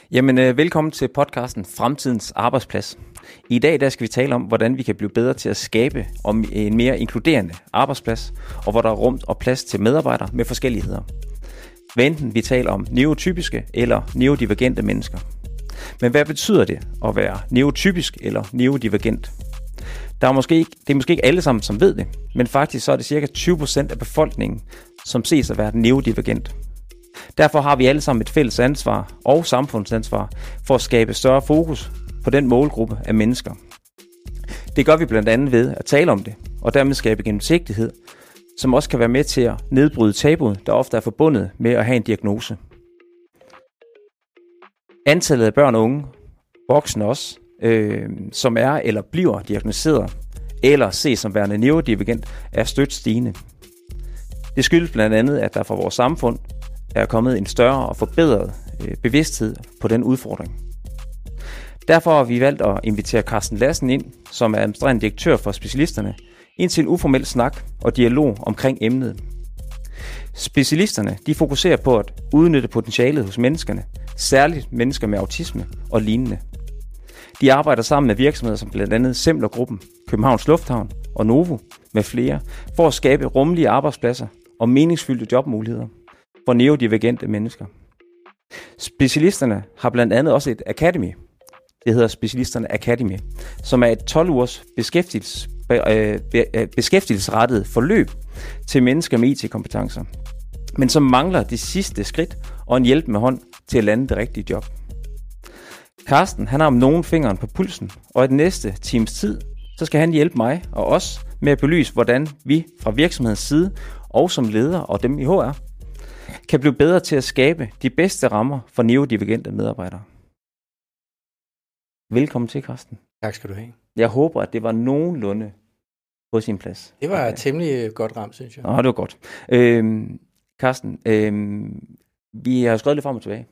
Velkommen til podcasten Fremtidens Arbejdsplads. I dag der skal vi tale om, hvordan vi kan blive bedre til at skabe en mere inkluderende arbejdsplads, og hvor der er rum og plads til medarbejdere med forskelligheder. Hvad enten vi taler om neurotypiske eller neurodivergente mennesker. Men hvad betyder det at være neurotypisk eller neurodivergent? Det er måske ikke alle sammen, som ved det, men faktisk så er det ca. 20% af befolkningen, som ses at være neurodivergent. Derfor har vi alle sammen et fælles ansvar og samfundsansvar for at skabe større fokus på den målgruppe af mennesker. Det gør vi blandt andet ved at tale om det, og dermed skabe gennemsigtighed, som også kan være med til at nedbryde tabuet, der ofte er forbundet med at have en diagnose. Antallet af børn og unge, voksne også, som er eller bliver diagnosticeret eller ses som værende neurodivergent, er stødt stigende. Det skyldes blandt andet, at der fra vores samfund er kommet en større og forbedret bevidsthed på den udfordring. Derfor har vi valgt at invitere Carsten Lassen ind, som er administrerende direktør for specialisterne, ind til en uformel snak og dialog omkring emnet. Specialisterne de fokuserer på at udnytte potentialet hos menneskerne, særligt mennesker med autisme og lignende. De arbejder sammen med virksomheder som blandt andet Semler-gruppen, Københavns Lufthavn og Novo med flere, for at skabe rummelige arbejdspladser og meningsfyldte jobmuligheder for neurodivergente mennesker. Specialisterne har blandt andet også et academy. Det hedder Specialisterne Academy, som er et 12-ugers beskæftigelsesrettet forløb til mennesker med IT-kompetencer, men som mangler det sidste skridt og en hjælpende hånd til at lande det rigtige job. Carsten, han har om nogen fingeren på pulsen, og i den næste times tid, så skal han hjælpe mig og os med at belyse, hvordan vi fra virksomhedens side og som leder og dem i HR kan blive bedre til at skabe de bedste rammer for neurodivergente medarbejdere. Velkommen til, Carsten. Tak skal du have. Jeg håber, at det var nogenlunde på sin plads. Det var temmelig godt ramt, synes jeg. Nå, det var godt. Carsten, vi har skrevet lidt frem og tilbage.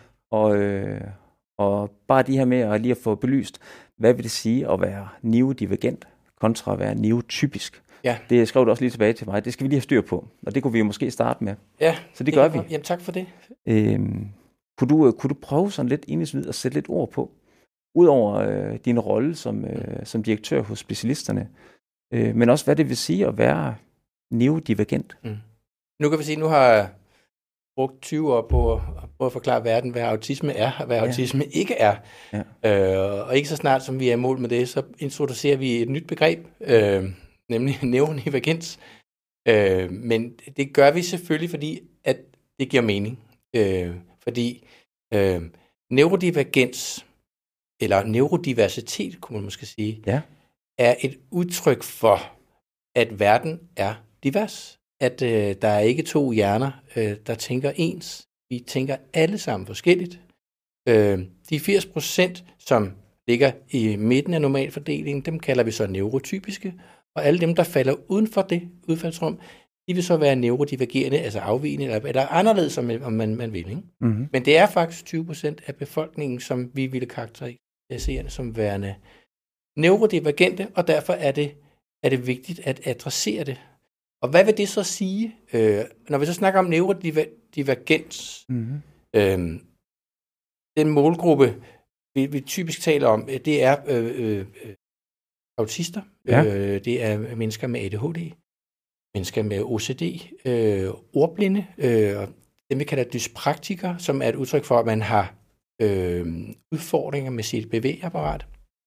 Og bare de her med at lige at få belyst, hvad vil det sige at være neurodivergent kontra at være neurotypisk? Ja. Det skrev du også lige tilbage til mig. Det skal vi lige have styr på, og det kunne vi jo måske starte med. Ja, så det gør vi. Jamen tak for det. Kunne du prøve sådan lidt indledningsvis at sætte lidt ord på, udover din rolle som direktør hos specialisterne, men også hvad det vil sige at være neurodivergent? Nu kan vi sige, nu har jeg brugt 20 år på at forklare verden, hvad autisme er, og hvad autisme ikke er. Ja. Og ikke så snart, som vi er i mål med det, så introducerer vi et nyt begreb, nemlig neurodivergens. Men det gør vi selvfølgelig, fordi at det giver mening. Fordi neurodivergens, eller neurodiversitet, kunne man måske sige, er et udtryk for, at verden er divers. At der er ikke to hjerner, der tænker ens. Vi tænker alle sammen forskelligt. De 80%, som ligger i midten af normalfordelingen, dem kalder vi så neurotypiske. Og alle dem, der falder uden for det udfaldsrum, de vil så være neurodivergerende, altså afvigende, eller anderledes, om man vil. Ikke? Mm-hmm. Men det er faktisk 20% af befolkningen, som vi ville karakterisere som værende neurodivergente, og derfor er det vigtigt at adressere det. Og hvad vil det så sige, når vi så snakker om neurodivergens? Mm-hmm. Den målgruppe, vi typisk taler om, det er autister. Ja. Det er mennesker med ADHD, mennesker med OCD, ordblinde, dem vi kalder dyspraktikere, som er et udtryk for, at man har udfordringer med sit bevægeapparat,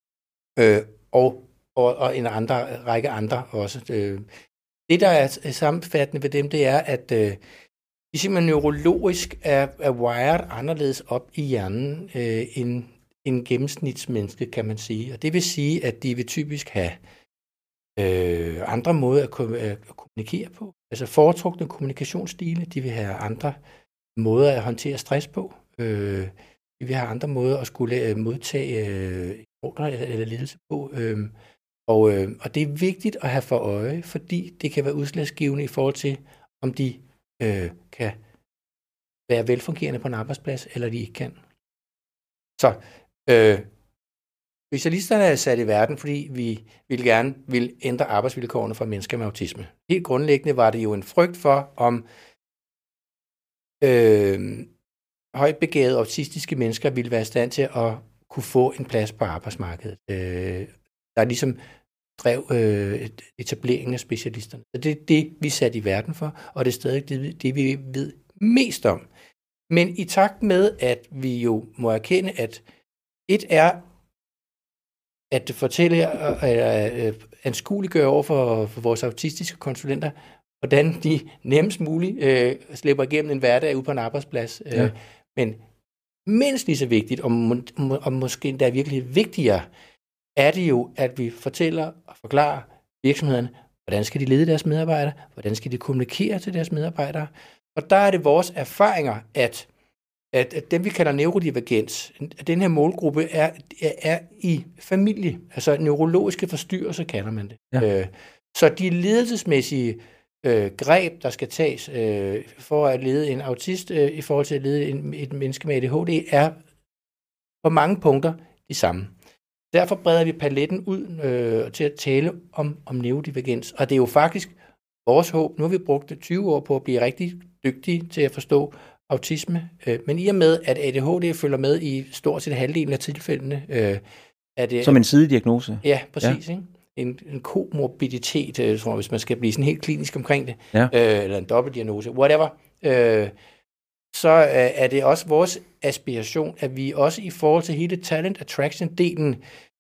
og en række andre også. Det, der er sammenfattende ved dem, det er, at de simpelthen neurologisk er wired anderledes op i hjernen end en gennemsnitsmenneske, kan man sige. Og det vil sige, at de vil typisk have andre måder at kommunikere på. Altså foretrukne kommunikationsstile. De vil have andre måder at håndtere stress på. De vil have andre måder at skulle modtage ordre eller ledelse på. Og det er vigtigt at have for øje, fordi det kan være udslagsgivende i forhold til, om de kan være velfungerende på en arbejdsplads, eller de ikke kan. Så specialisterne er sat i verden, fordi vi gerne vil ændre arbejdsvilkårene for mennesker med autisme. Helt grundlæggende var det jo en frygt for, om højt begavede autistiske mennesker ville være i stand til at kunne få en plads på arbejdsmarkedet. Der er ligesom drev etableringen af specialisterne. Så det er det, vi er sat i verden for, og det er stadig det, vi ved mest om. Men i takt med, at vi jo må erkende, at et er at fortælle og anskueliggøre over for vores autistiske konsulenter, hvordan de nemmest muligt slipper igennem en hverdag ude på en arbejdsplads. Ja. Men mindst lige så vigtigt, og måske endda virkelig vigtigere, er det jo, at vi fortæller og forklarer virksomhederne, hvordan skal de lede deres medarbejdere, hvordan skal de kommunikere til deres medarbejdere. Og der er det vores erfaringer, at dem, vi kalder neurodivergens, den her målgruppe er i familie, altså neurologiske forstyrrelser, kalder man det. Ja. Så de ledelsesmæssige greb, der skal tages for at lede en autist i forhold til at lede et menneske med ADHD, er på mange punkter de samme. Derfor breder vi paletten ud til at tale om neurodivergens, og det er jo faktisk vores håb. Nu har vi brugt 20 år på at blive rigtig dygtige til at forstå autisme, men i og med, at ADHD følger med i stort set halvdelen af tilfældene. Er det, som en sidediagnose? Ja, præcis. Ja. Ikke? En komorbiditet, tror jeg, hvis man skal blive sådan helt klinisk omkring det, eller en dobbeltdiagnose, whatever, så er det også vores aspiration, at vi også i forhold til hele talent attraction-delen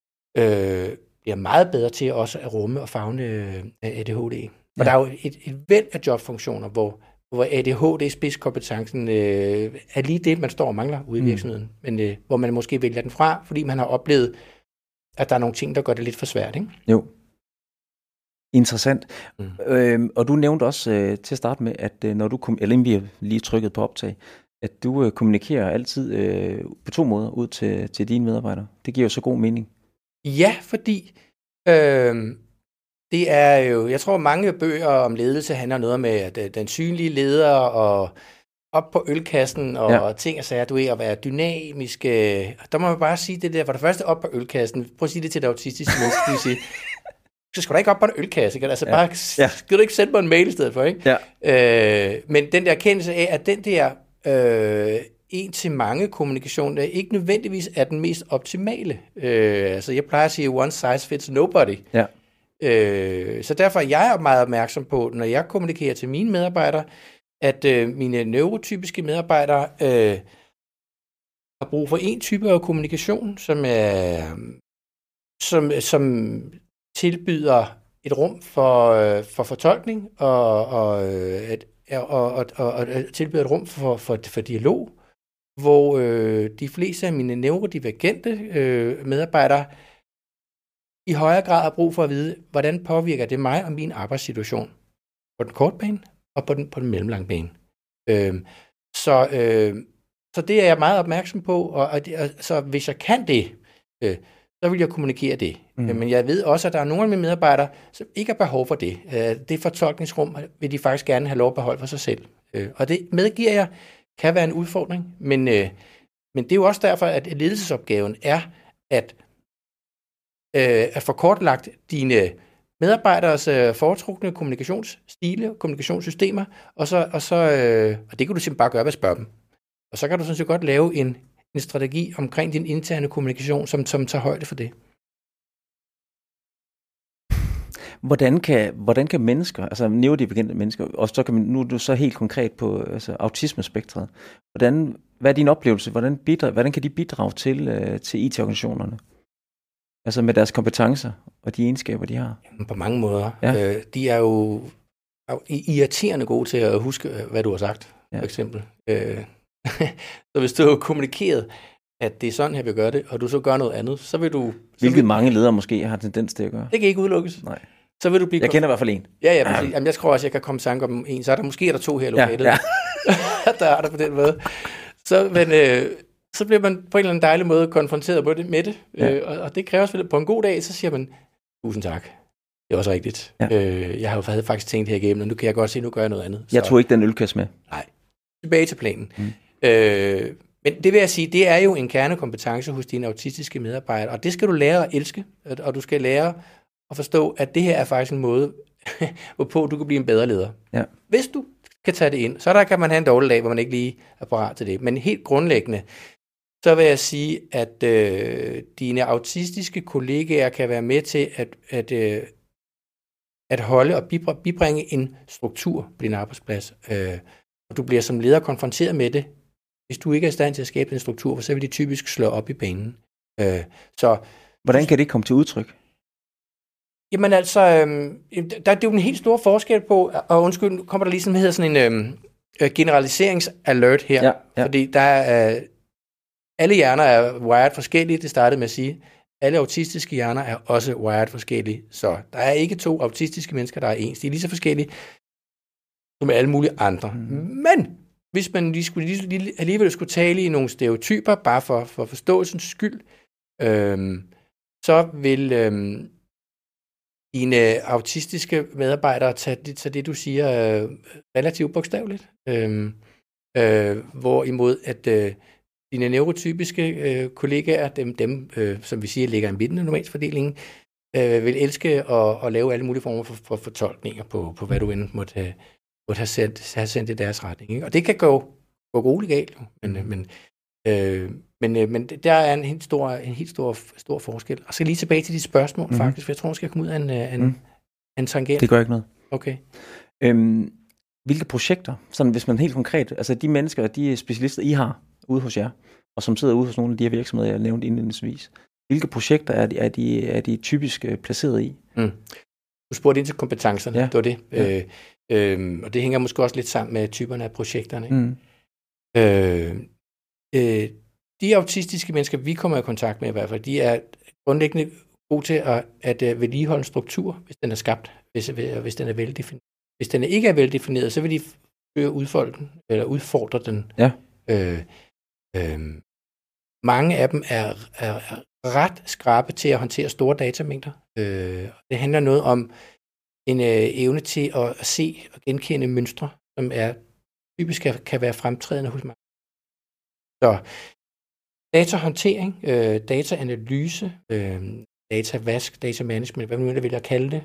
bliver meget bedre til også at rumme og favne ADHD. For der er jo et væld af jobfunktioner, hvor ADHD-spidskompetencen er lige det, man står og mangler ude i virksomheden, men hvor man måske vælger den fra, fordi man har oplevet, at der er nogle ting, der gør det lidt for svært, ikke? Jo. Interessant. Og du nævnte også til at starte med, at når du eller inden vi har lige trykket på optag, at du kommunikerer altid på 2 måder ud til dine medarbejdere. Det giver jo så god mening. Ja, fordi det er jo, jeg tror mange bøger om ledelse handler noget med at den synlige leder og op på ølkassen og ting og sager, du er at være dynamisk. Der må man bare sige det der, for det første op på ølkassen. Prøv at sige det til det autistiske menneske, du sige, så skal du ikke op på en ølkasse, ikke? Altså bare, skal du ikke sende mig en mail i stedet for, ikke? Ja. Men den der erkendelse af, at den der en til mange kommunikation, der ikke nødvendigvis er den mest optimale. Altså jeg plejer at sige, one size fits nobody. Ja. Så derfor er jeg meget opmærksom på, når jeg kommunikerer til mine medarbejdere, at mine neurotypiske medarbejdere har brug for en type af kommunikation, som tilbyder et rum for fortolkning og tilbyder et rum for dialog, hvor de fleste af mine neurodivergente medarbejdere i højere grad har brug for at vide, hvordan påvirker det mig og min arbejdssituation på den korte bane og på den mellemlange bane. Så det er jeg meget opmærksom på, og så hvis jeg kan det, så vil jeg kommunikere det. Men jeg ved også, at der er nogle af mine medarbejdere, som ikke har behov for det. Det fortolkningsrum vil de faktisk gerne have lov at beholde for sig selv. Og det medgiver jeg, kan være en udfordring, men det er jo også derfor, at ledelsesopgaven er at få kortlagt dine medarbejderes foretrukne kommunikationsstile, kommunikationssystemer, og det kan du simpelthen bare gøre ved at spørge dem. Og så kan du sådan set godt lave en strategi omkring din interne kommunikation, som tager højde for det. Hvordan kan mennesker, altså neurodivergente mennesker, og så kan man, nu er du så helt konkret på autismespektret, hvad er din oplevelse, hvordan kan de bidrage til IT-organisationerne? Altså med deres kompetencer og de egenskaber, de har? På mange måder. Ja. De er jo irriterende gode til at huske, hvad du har sagt, for eksempel. Så hvis du har kommunikeret, at det er sådan her, vi gør det, og du så gør noget andet, så vil du... Hvilket mange ledere måske har tendens til at gøre. Det kan ikke udelukkes. Nej. Så vil du blive... Jeg kender i hvert fald en. Ja, præcis. Jamen, jeg tror også, jeg kan komme i tanke om en. Så er der måske 2 her i lokalet. Ja. Der er der på den måde. Så bliver man på en eller anden dejlig måde konfronteret med det. Ja. Og det kræver selvfølgelig på en god dag, så siger man, tusind tak. Det er også rigtigt. Ja. Jeg havde faktisk tænkt her igennem, og nu kan jeg godt se, nu gør jeg noget andet. Jeg tog ikke den ølkasse med. Nej. Tilbage til planen. Men det vil jeg sige, det er jo en kernekompetence hos dine autistiske medarbejdere, og det skal du lære at elske, og du skal lære at forstå, at det her er faktisk en måde, hvorpå du kan blive en bedre leder. Ja. Hvis du kan tage det ind. Så der kan man have en dårlig dag, hvor man ikke lige er parat til det. Men helt grundlæggende, så vil jeg sige, at dine autistiske kollegaer kan være med til at holde og bibringe en struktur på din arbejdsplads. Og du bliver som leder konfronteret med det. Hvis du ikke er i stand til at skabe en struktur, så vil de typisk slå op i banen. Hvordan kan det komme til udtryk? Jamen altså, der er jo en helt stor forskel på, og undskyld, nu kommer der lige sådan en generaliseringsalert her, ja. Fordi der er, alle hjerner er wired forskellige, det startede med at sige. Alle autistiske hjerner er også wired forskellige, så der er ikke 2 autistiske mennesker, der er ens. De er lige så forskellige som alle mulige andre. Men hvis man alligevel skulle tale i nogle stereotyper, bare for forståelsens skyld, så vil dine autistiske medarbejdere tage det, du siger, relativt bogstaveligt. Hvorimod at dine neurotypiske kollegaer, dem som vi siger, ligger i midten af normalsfordelingen, vil elske at lave alle mulige former for fortolkninger på hvad du end måtte have sendt i deres retning. Ikke? Og det kan gå roligt galt, men der er en helt stor forskel. Og så lige tilbage til de spørgsmål, faktisk, for jeg tror, jeg skal komme ud af en tangent. Det gør ikke noget. Okay. Hvilke projekter, sådan hvis man helt konkret, altså de mennesker, de specialister, I har ude hos jer, og som sidder ude hos nogle af de her virksomheder, jeg nævnte indledningsvis, hvilke projekter er de typisk placeret i? Du spurgte ind til kompetencerne, det var det. Ja. Og det hænger måske også lidt sammen med typerne af projekterne. De autistiske mennesker, vi kommer i kontakt med i hvert fald, de er grundlæggende gode til at vedligeholde en struktur, hvis den er skabt, hvis den er veldefineret. Hvis den ikke er veldefineret, så vil de udfolde den, eller udfordre den. Ja. Mange af dem er ret skrappe til at håndtere store datamængder. Det handler noget om en evne til at se og genkende mønstre, som typisk kan være fremtrædende hos mig. Så datahåndtering, dataanalyse, datavask, datamanagement, hvad man nu vil kalde det,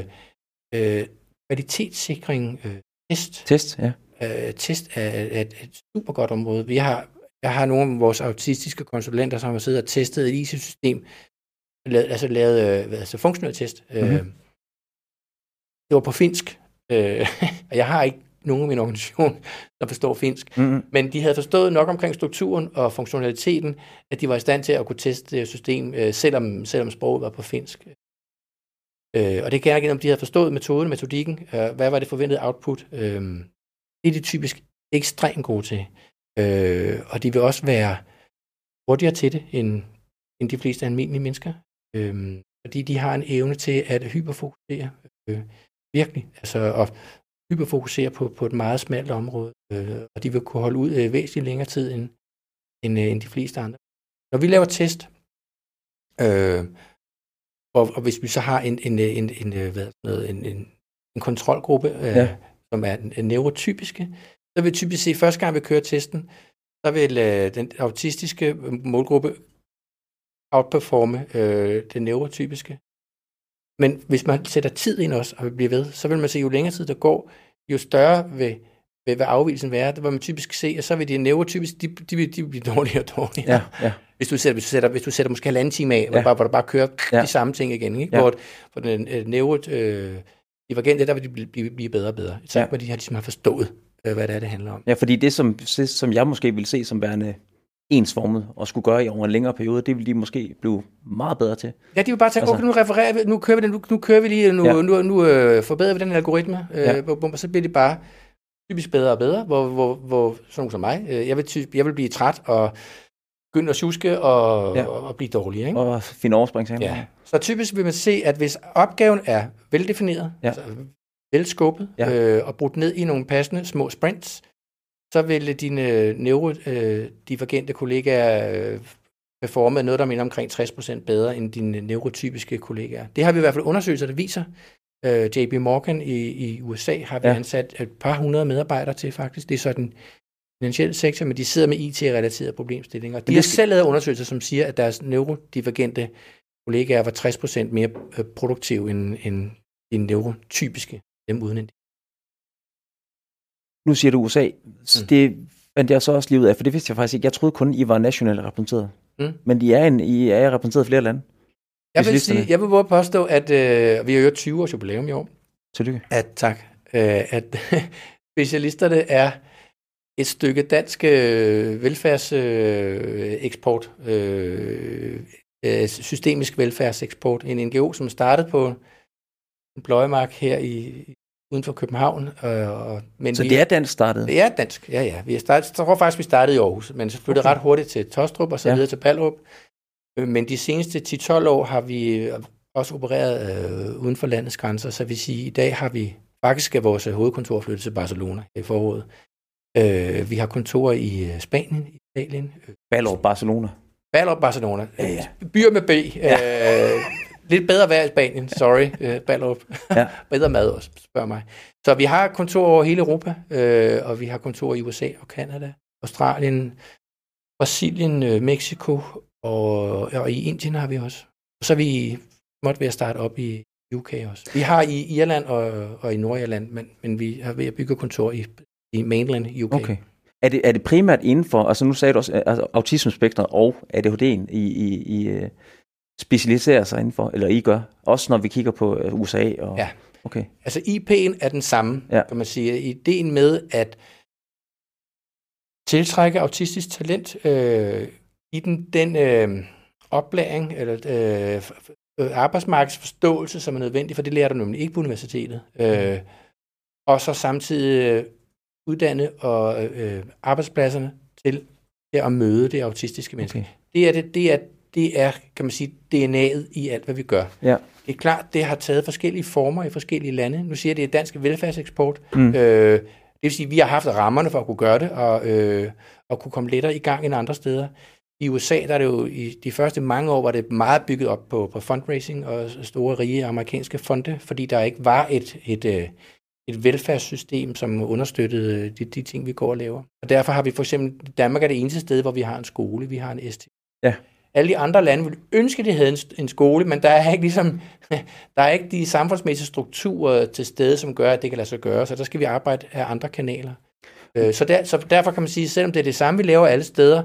kvalitetssikring, Test, ja. Test er et super godt område. Jeg har nogle af vores autistiske konsulenter, som har siddet og testet et IT-system, lavet funktionel test. Det var på finsk, og jeg har ikke nogen af min organisation, der forstår finsk, men de havde forstået nok omkring strukturen og funktionaliteten, at de var i stand til at kunne teste det system, selvom sproget var på finsk. Og det kan jeg ikke, om de havde forstået metodikken, hvad var det forventede output. Det er de typisk ekstremt gode til. Og de vil også være hurtigere til det, end de fleste almindelige mennesker. Fordi de har en evne til at hyperfokusere. Virkelig. Altså at hyperfokusere på et meget smalt område. Og de vil kunne holde ud væsentligt længere tid, end de fleste andre. Når vi laver test, og hvis vi så har en kontrolgruppe, som er neurotypiske, så vil typisk se, første gang vi kører testen, så vil den autistiske målgruppe outperforme den neurotypiske. Men hvis man sætter tid ind også, og bliver ved, så vil man se, jo længere tid der går, jo større vil afvigelsen være. Det vil man typisk se, og så vil de neurotypiske, de vil blive dårligere og dårligere. Ja. Hvis du sætter måske 1,5 time af, hvor du bare kører de samme ting igen, ikke? Hvor den neurodivergente, der vil de blive bedre og bedre. Hvor de har forstået, hvad det handler om. Ja, fordi det, som jeg måske vil se som værende ensformet og skulle gøre i over en længere periode, det vil de måske blive meget bedre til. Ja, de vil bare tænke, okay, nu refererer vi, nu kører vi lige, nu forbedrer vi den algoritme, og så bliver det bare typisk bedre og bedre, hvor sådan nogen som mig, jeg vil blive træt og begynde at sjuske og blive dårlig. Ikke? Og finde overspring. Ja. Så typisk vil man se, at hvis opgaven er veldefineret, altså velskubbet, og brudt ned i nogle passende små sprints, så vil dine neurodivergente kollegaer performe noget, der minder omkring 60% bedre end dine neurotypiske kollegaer. Det har vi i hvert fald undersøgelser, der viser. JP Morgan i USA har vi ansat et par hundrede medarbejdere til faktisk. Det er så den finansielle sektor, men de sidder med IT-relaterede problemstillinger. De har selv lavet undersøgelser, som siger, at deres neurodivergente kollegaer var 60% mere produktive end de neurotypiske, dem uden en. Nu siger du USA. Det fandt jeg så også lige ud af, for det vidste jeg faktisk ikke. Jeg troede kun, I var nationalt repræsenteret. Men I er repræsenteret i flere lande. Jeg vil bare påstå, at vi har jo 20 års jubilæum i år. Tillykke. Tak. At specialisterne er et stykke dansk velfærdseksport, systemisk velfærdseksport. En NGO, som startede på en pløjemark her uden for København. Men så det er dansk startet? Det er dansk, ja. Jeg tror faktisk, vi startede i Aarhus, men så flyttede ret hurtigt til Tostrup og så videre til Ballerup. Men de seneste 10-12 år har vi også opereret uden for landets grænser, så vil sige, i dag har vi faktisk vores hovedkontor flyttet til Barcelona i foråret. Vi har kontorer i Spanien, Italien. Ballerup, Barcelona. Ballerup, Barcelona. Ja. Byer med B. Lidt bedre vejr i Spanien, sorry, Ballerup. Bedre mad også, spørg mig. Så vi har kontorer over hele Europa, og vi har kontorer i USA og Canada, Australien, Brasilien, Mexico, og i Indien har vi også. Og så er vi måtte ved at starte op i UK også. Vi har i Irland og i Nordirland, men vi er ved at bygge kontor i mainland UK. Okay. Er det primært inden for, altså nu sagde du også, altså autismespektret og ADHD'en I specialiserer sig indenfor, eller I gør, også når vi kigger på USA? Og, ja. Okay. Altså IP'en er den samme, kan man sige. Ideen med at tiltrække autistisk talent, i den oplæring, eller arbejdsmarkedsforståelse, som er nødvendig, for det lærer du nemlig ikke på universitetet. Og så samtidig uddanne og arbejdspladserne til at møde det autistiske menneske. Okay. Det er, kan man sige, DNA'et i alt, hvad vi gør. Ja. Det er klart, det har taget forskellige former i forskellige lande. Nu siger jeg, det er dansk velfærdseksport. Det vil sige, at vi har haft rammerne for at kunne gøre det, og kunne komme lettere i gang end andre steder. I USA, der er det jo i de første mange år, var det meget bygget op på fundraising og store, rige amerikanske fonde, fordi der ikke var et velfærdssystem, som understøttede de ting, vi går og laver. Og derfor har vi for eksempel, Danmark er det eneste sted, hvor vi har en skole, vi har en ST. Ja. Alle de andre lande ville ønske, at de havde en skole, men der er ikke de samfundsmæssige strukturer til stede, som gør, at det kan lade sig gøre, så der skal vi arbejde af andre kanaler. Så derfor kan man sige, selvom det er det samme, vi laver alle steder,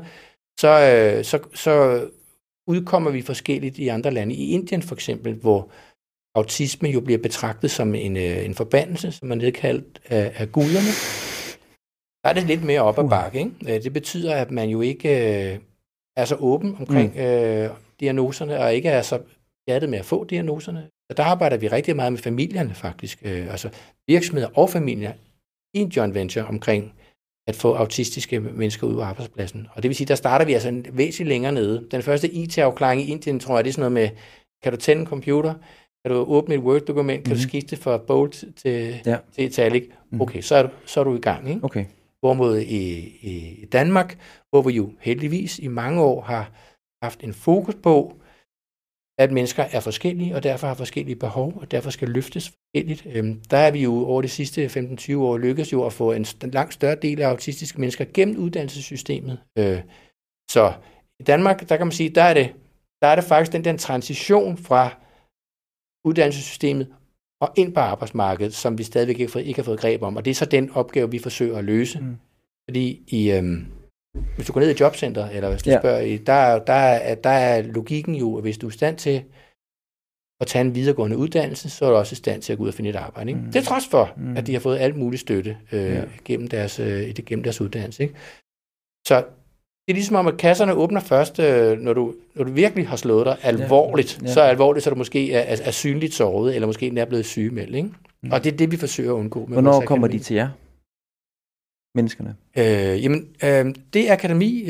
så udkommer vi forskelligt i andre lande. I Indien for eksempel, hvor autisme jo bliver betragtet som en forbandelse, som er nedkaldt af guderne, der er det lidt mere op ad bakke, ikke? Det betyder, at man jo ikke er så åben omkring diagnoserne, og ikke er så hjertet med at få diagnoserne. Så der arbejder vi rigtig meget med familierne faktisk, altså virksomheder og familier i en joint venture omkring at få autistiske mennesker ud på arbejdspladsen. Og det vil sige, der starter vi altså væsentligt længere nede. Den første IT-afklaring i Indien, tror jeg, det er sådan noget med, kan du tænde en computer, kan du åbne et Word-dokument, kan du skifte fra Bold til Italic, okay, så er du i gang, ikke? Okay. Hvorimod i Danmark, hvor vi jo heldigvis i mange år har haft en fokus på, at mennesker er forskellige, og derfor har forskellige behov, og derfor skal løftes forskelligt. Der er vi jo over de sidste 15-20 år lykkes jo at få en langt større del af autistiske mennesker gennem uddannelsessystemet. Så i Danmark, der kan man sige, der er det faktisk den transition fra uddannelsessystemet og ind på arbejdsmarkedet, som vi stadigvæk ikke har fået greb om. Og det er så den opgave, vi forsøger at løse. Fordi hvis du går ned i jobcenteret, eller hvis du spørger, der er logikken jo, at hvis du er i stand til at tage en videregående uddannelse, så er du også i stand til at gå ud og finde et arbejde. Ikke? Det er trods for, at de har fået alt muligt støtte gennem deres uddannelse. Ikke? Så det er ligesom om, at kasserne åbner først, når du virkelig har slået dig alvorligt. Så alvorligt, så du måske er synligt såret, eller måske er blevet sygemeldt. Ikke? Og det er det, vi forsøger at undgå. Hvornår kommer de til jer? Menneskerne? Det akademi,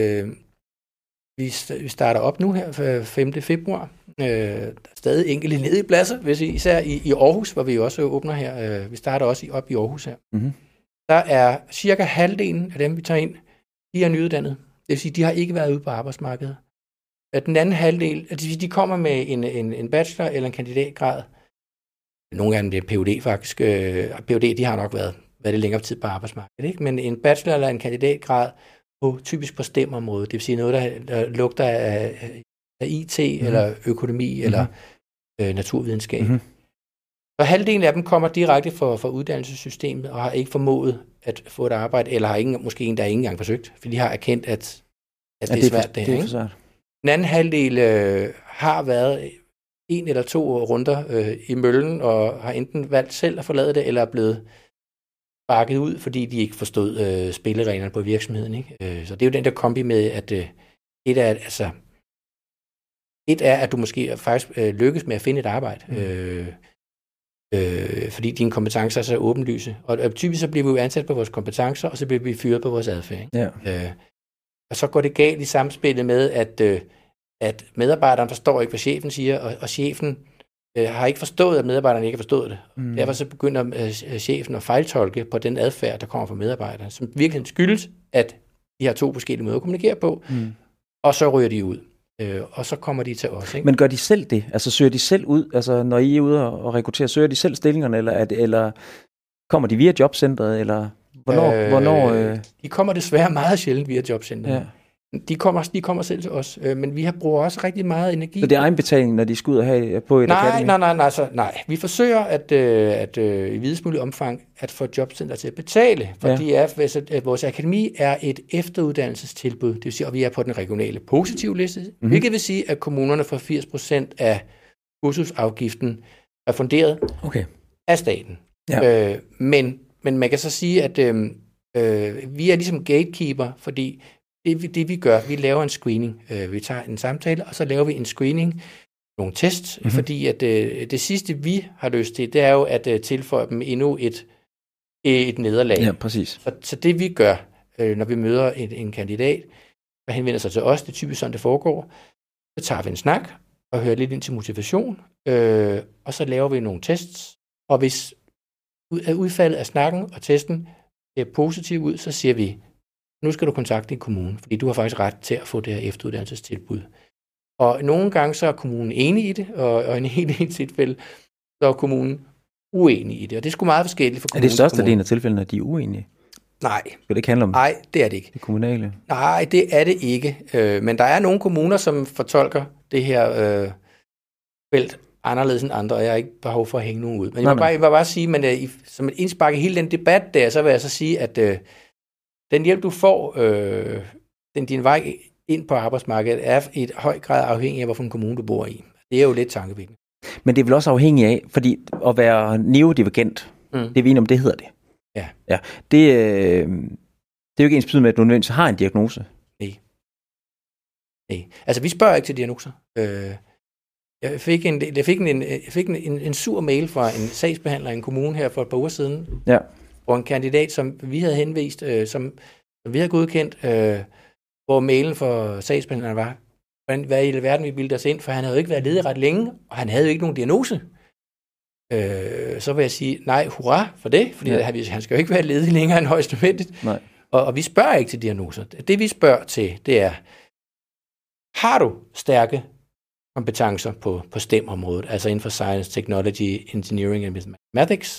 vi starter op nu her 5. februar. Der er stadig enkelte ledige pladser, især i Aarhus, hvor vi jo også åbner her. Vi starter også op i Aarhus her. Mm-hmm. Der er cirka halvdelen af dem, vi tager ind, de er nyuddannede. Det vil sige, de har ikke været ude på arbejdsmarkedet. Den anden halvdel, de kommer med en bachelor eller en kandidatgrad. Nogle af dem det er Ph.D. faktisk. Ph.D. de har nok været lidt længere tid på arbejdsmarkedet. Ikke? Men en bachelor eller en kandidatgrad typisk på STEM-området. Det vil sige noget, der lugter af IT eller økonomi eller naturvidenskab. Mm-hmm. Og halvdelen af dem kommer direkte fra uddannelsessystemet og har ikke formået at få et arbejde, eller har måske en, der ikke engang forsøgt, for de har erkendt, at det er svært. Det er for svært. Den anden halvdel har været 1 eller 2 runder i møllen, og har enten valgt selv at forlade det, eller er blevet bakket ud, fordi de ikke forstod spillereglerne på virksomheden. Ikke? Så det er jo den der kombi med, at et er, at du måske faktisk lykkes med at finde et arbejde, fordi dine kompetencer er så åbenlyse. Og typisk så bliver vi jo ansat på vores kompetencer, og så bliver vi fyret på vores adfærd. Ikke? Ja. Og så går det galt i samspillet med, at medarbejderen forstår ikke, hvad chefen siger, og chefen har ikke forstået, at medarbejderen ikke har forstået det. Derfor så begynder chefen at fejltolke på den adfærd, der kommer fra medarbejderen, som virkelig skyldes, at de har 2 forskellige måder at kommunikere på, og så ryger de ud. Og så kommer de til os. Ikke? Men gør de selv det? Altså søger de selv ud? Altså når I er ude og rekrutterer, søger de selv stillingerne, eller kommer de via jobcentret, eller hvornår? De kommer desværre meget sjældent via jobcentret. Ja. De kommer selv til os, men vi bruger også rigtig meget energi. Så det er egenbetaling, når de skal ud og have på et akademi? Nej. Vi forsøger at i videst mulig omfang at få jobcenter til at betale, fordi at vores akademi er et efteruddannelsestilbud, det vil sige, at vi er på den regionale positivliste, hvilket vil sige, at kommunerne får 80% af kursusafgiften er funderet af staten. Ja. Men man kan så sige, at vi er ligesom gatekeeper, fordi det vi gør, vi laver en screening. Vi tager en samtale, og så laver vi en screening, nogle tests, fordi at det sidste, vi har lyst til, det er jo at tilføje dem endnu et nederlag. Ja, præcis. Så det vi gør, når vi møder en kandidat, der henvender sig til os, det er typisk sådan, det foregår, så tager vi en snak og hører lidt ind til motivation, og så laver vi nogle tests, og hvis udfaldet af snakken og testen er positivt ud, så siger vi, nu skal du kontakte din kommune, fordi du har faktisk ret til at få det her efteruddannelsestilbud. Og nogle gange så er kommunen enig i det, og i en hel del tilfælde, så er kommunen uenig i det. Og det er sgu meget forskelligt for kommunen. Er det største del af tilfældene, at de er uenige? Nej. Skal det ikke handle om? Nej, det er det ikke. Det kommunale? Nej, det er det ikke. Men der er nogle kommuner, som fortolker det her felt anderledes end andre, og jeg har ikke behov for at hænge nogen ud. Men jeg vil bare sige, men som et indspark i hele den debat der, så vil jeg så sige, at den hjælp, du får, din vej ind på arbejdsmarkedet, er i et høj grad afhængig af, hvilken kommune du bor i. Det er jo lidt tankevækkende. Men det er vel også afhængigt af, fordi at være neurodivergent, det er vi enige om, det hedder det. Ja. Det er jo ikke ens betydning med, at du nødvendigvis har en diagnose. Nej. Altså, vi spørger ikke til diagnoser. Jeg fik en sur mail fra en sagsbehandler i en kommune her for et par uger siden, hvor en kandidat, som vi havde henvist, som vi havde godkendt, hvor mailen for sagsbehandleren var, hvad i verden vi bildte os ind, for han havde jo ikke været ledig ret længe, og han havde jo ikke nogen diagnose. Så vil jeg sige, nej, hurra for det, fordi han skal jo ikke være ledig længere end højst nødvendigt. Nej. Og vi spørger ikke til diagnoser. Det vi spørger til, det er, har du stærke kompetencer på STEM-området, altså inden for Science, Technology, Engineering and Mathematics?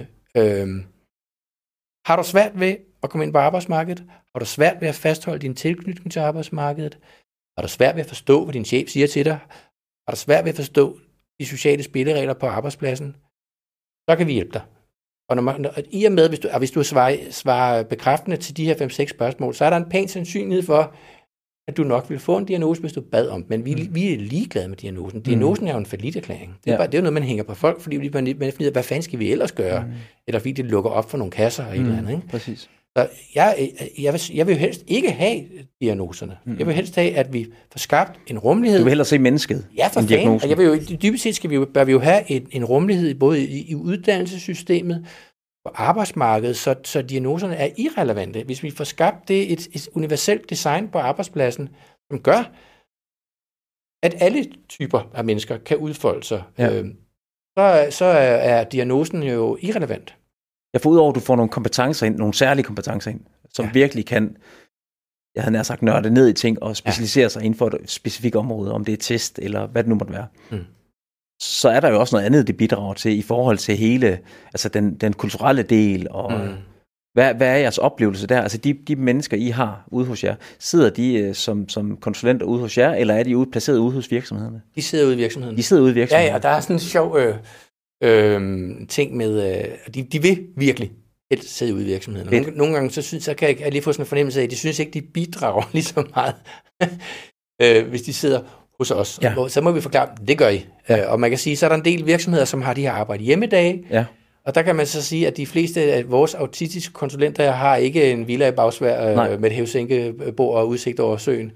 Har du svært ved at komme ind på arbejdsmarkedet? Har du svært ved at fastholde din tilknytning til arbejdsmarkedet? Har du svært ved at forstå, hvad din chef siger til dig? Har du svært ved at forstå de sociale spilleregler på arbejdspladsen? Så kan vi hjælpe dig. Og i og med, hvis du svarer bekræftende til de her 5-6 spørgsmål, så er der en pæn sandsynlighed for, at du nok vil få en diagnose, hvis du bad om. Men vi er ligeglade med diagnosen. Diagnosen er jo en falliterklæring. Det er jo noget, man hænger på folk, fordi man finder ud af, hvad fanden skal vi ellers gøre? Eller fordi det lukker op for nogle kasser og et eller andet. Ikke? Præcis. Så jeg vil jo helst ikke have diagnoserne. Jeg vil helst have, at vi får skabt en rummelighed. Du vil hellere se mennesket. Ja, for fanden. Og jeg vil jo, dybest set bør vi jo have en rummelighed både i uddannelsessystemet og arbejdsmarkedet, så diagnoserne er irrelevante. Hvis vi får skabt det et universelt design på arbejdspladsen, som gør, at alle typer af mennesker kan udfolde sig, så er diagnosen jo irrelevant. Jeg får ud over, at du får nogle kompetencer ind, nogle særlige kompetencer ind, som virkelig kan, jeg havde nær sagt, nørde ned i ting og specialisere sig inden for et specifikt område, om det er test eller hvad det nu måtte være. Så er der jo også noget andet, det bidrager til i forhold til hele, altså den kulturelle del, og hvad er jeres oplevelse der? Altså de mennesker, I har ude hos jer, sidder de som konsulenter ude hos jer, eller er de placeret ude hos virksomhederne? De sidder ude i virksomheden. Ja, og der er sådan en sjov ting med... De vil virkelig helst sidde ude i virksomheden. Nogle gange så kan jeg lige få sådan en fornemmelse af, at de synes ikke, de bidrager lige så meget, hvis de sidder hos os. Ja. Så må vi forklare, det gør I. Ja. Og man kan sige, så er der en del virksomheder, som har de her arbejde hjemmedage. Ja. Og der kan man så sige, at de fleste af vores autistiske konsulenter har ikke en villa i Bagsværd med et hævesænkebord og udsigt over søen.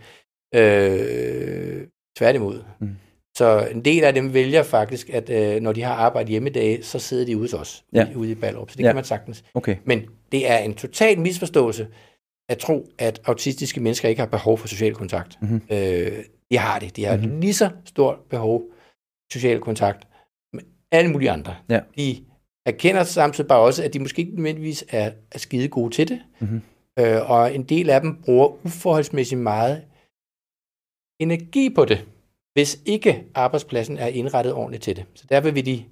Tværtimod. Så en del af dem vælger faktisk, at når de har arbejde hjemmedage, så sidder de ude hos os, ude i Ballerup. Så det kan man sagtens. Okay. Men det er en total misforståelse at tro, at autistiske mennesker ikke har behov for social kontakt. De har det. De har lige så stort behov for social kontakt med alle mulige andre. Ja. De erkender samtidig bare også, at de måske ikke nødvendigvis er skide gode til det. Og en del af dem bruger uforholdsmæssigt meget energi på det, hvis ikke arbejdspladsen er indrettet ordentligt til det. Så derfor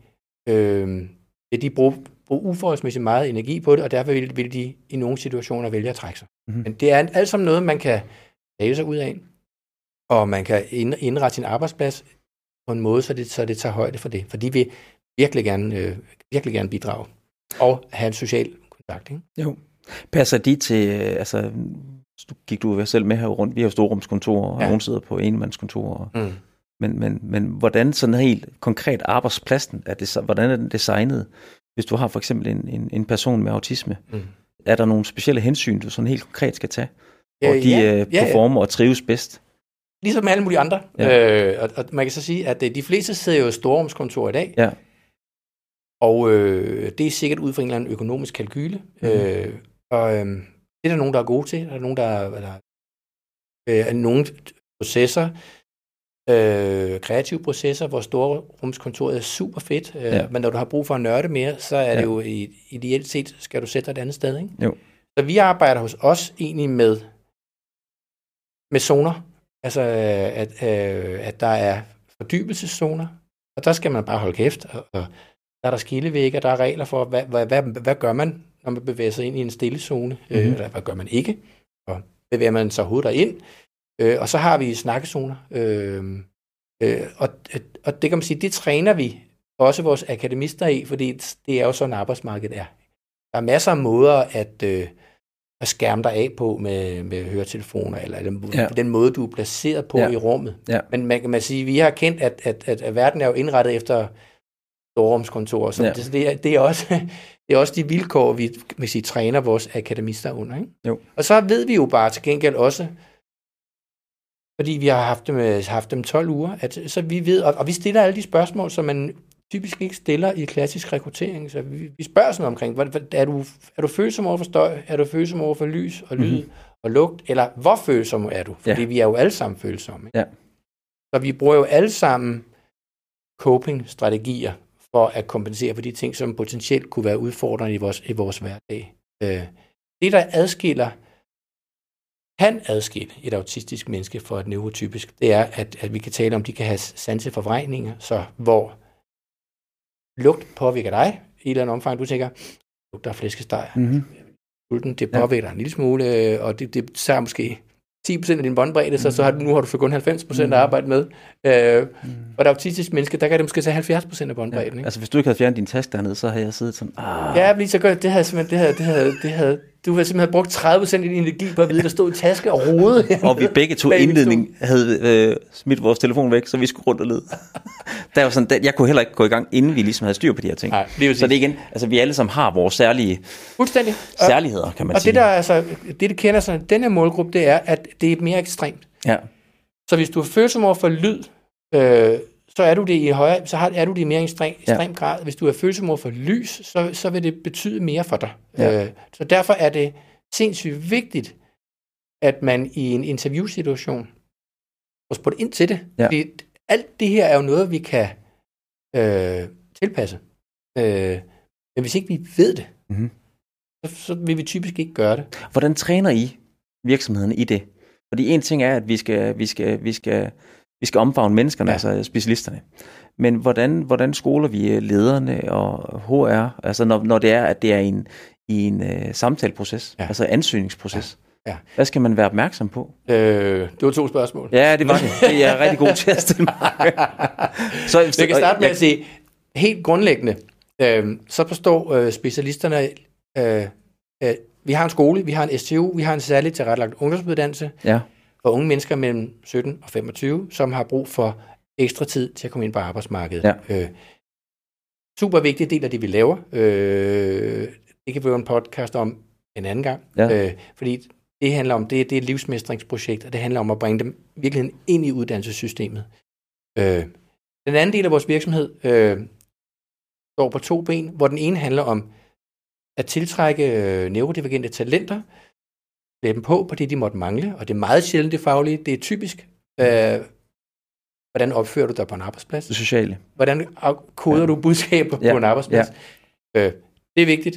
vil de bruge uforholdsmæssigt meget energi på det, og derfor vil de i nogle situationer vælge at trække sig. Men det er alt sammen noget, man kan lave sig ud af, og man kan indrette sin arbejdsplads på en måde, så det tager højde for det. For de vil virkelig gerne bidrage og have en social kontakt. Ikke? Jo. Passer de til, gik du selv med her rundt, vi har storrumskontor, og nogen sidder på enmandskontor. Men hvordan sådan helt konkret arbejdspladsen, hvordan er den designet? Hvis du har for eksempel en person med autisme, er der nogle specielle hensyn, du sådan helt konkret skal tage, og de performer og trives bedst? Ligesom alle mulige andre. Ja. Og man kan så sige, at de fleste sidder jo i storrumskontor i dag, og det er sikkert ud fra en eller anden økonomisk kalkyle. Og det er der nogen, der er gode til. Der er nogen, der er nogle processer, kreative processer, hvor storrumskontoret er super fedt. Men når du har brug for at nørde mere, så er det jo ideelt set, skal du sætte dig et andet sted. Ikke? Jo. Så vi arbejder hos os egentlig med zoner. Altså, at der er fordybelseszoner, og der skal man bare holde kæft. Og der er der skillevægge, og der er regler for, hvad gør man, når man bevæger sig ind i en stille zone, eller hvad gør man ikke, og bevæger man sig hovedet derind. Og så har vi snakkezoner, og det kan man sige, det træner vi også vores akademister i, fordi det er jo sådan, arbejdsmarkedet er. Der er masser af måder at skærme dig af på med høretelefoner, eller den måde, du er placeret på i rummet. Ja. Men man kan sige, vi har kendt, at verden er jo indrettet efter storrumskontor, så det er også de vilkår, vi træner vores akademister under. Ikke? Jo. Og så ved vi jo bare til gengæld også, fordi vi har haft dem 12 uger, så vi ved, og vi stiller alle de spørgsmål, som man typisk ikke stiller i klassisk rekruttering. Så vi spørger sådan omkring, er du følsom over for støj? Er du følsom over for lys og lyd og lugt? Eller hvor følsom er du? Fordi vi er jo alle sammen følsomme. Ja. Så vi bruger jo alle sammen coping-strategier for at kompensere for de ting, som potentielt kunne være udfordrende i vores hverdag. Det, der kan adskille et autistisk menneske fra et neurotypisk, det er, at vi kan tale om, de kan have sanseforvrængninger, så hvor lugt påvirker dig i et eller andet omfang. Du tænker, lugter af flæskesteg. Det påvirker dig en lille smule, og det tager måske 10% af din båndbredde, så nu har du kun 90% at arbejde med. Og der autistisk menneske, der kan det måske tage 70% af båndbredden. Ikke? Altså hvis du ikke havde fjernet din taske dernede, så havde jeg siddet sådan, Ja, fordi så gør det havde simpelthen, du havde simpelthen brugt 30% af din energi på at vide, der stod i taske og rode. Og vi begge to indledning havde smidt vores telefon væk, så vi skulle rundt og lede. Der var sådan, jeg kunne heller ikke gå i gang, inden vi ligesom havde styr på de her ting. Nej, så det igen, altså vi alle sammen har vores særligheder, kan man sige. Og det der, altså, det kender sådan, den her målgruppe, det er, at det er mere ekstremt. Ja. Så hvis du er følsom over for lyd, så er du det i højere, er du det i mere ekstrem grad. Hvis du er følsom over for lys, så vil det betyde mere for dig. Ja. Så derfor er det sindssygt vigtigt, at man i en interviewsituation får spurgt ind til det. Ja. Fordi alt det her er jo noget, vi kan tilpasse. Men hvis ikke vi ved det, så vil vi typisk ikke gøre det. Hvordan træner I virksomhederne i det? Fordi en ting er, at vi skal omfavne menneskerne, altså specialisterne. Men hvordan skoler vi lederne og HR, altså når det er, at det er i en samtaleproces, altså ansøgningsproces? Ja. Hvad skal man være opmærksom på? Det var 2 spørgsmål. Ja, det var det. Det er jeg rigtig god til at stille mig. Så jeg kan starte med at sige, helt grundlæggende, så forstår specialisterne, vi har en skole, vi har en STU, vi har en særligt tilrettelagt ungdomsuddannelse for unge mennesker mellem 17 og 25, som har brug for ekstra tid til at komme ind på arbejdsmarkedet. Ja. Super vigtig del af det, vi laver. Det kan vi jo en podcast om en anden gang. Ja. Fordi det handler om, det er et livsmestringsprojekt, og det handler om at bringe dem virkelig ind i uddannelsessystemet. Den anden del af vores virksomhed står på 2 ben, hvor den ene handler om at tiltrække neurodivergente talenter, klæde dem på det, de måtte mangle, og det er meget sjældent det faglige, det er typisk. Hvordan opfører du dig på en arbejdsplads? Det sociale. Hvordan koder du budskaber på en arbejdsplads? Ja. Det er vigtigt.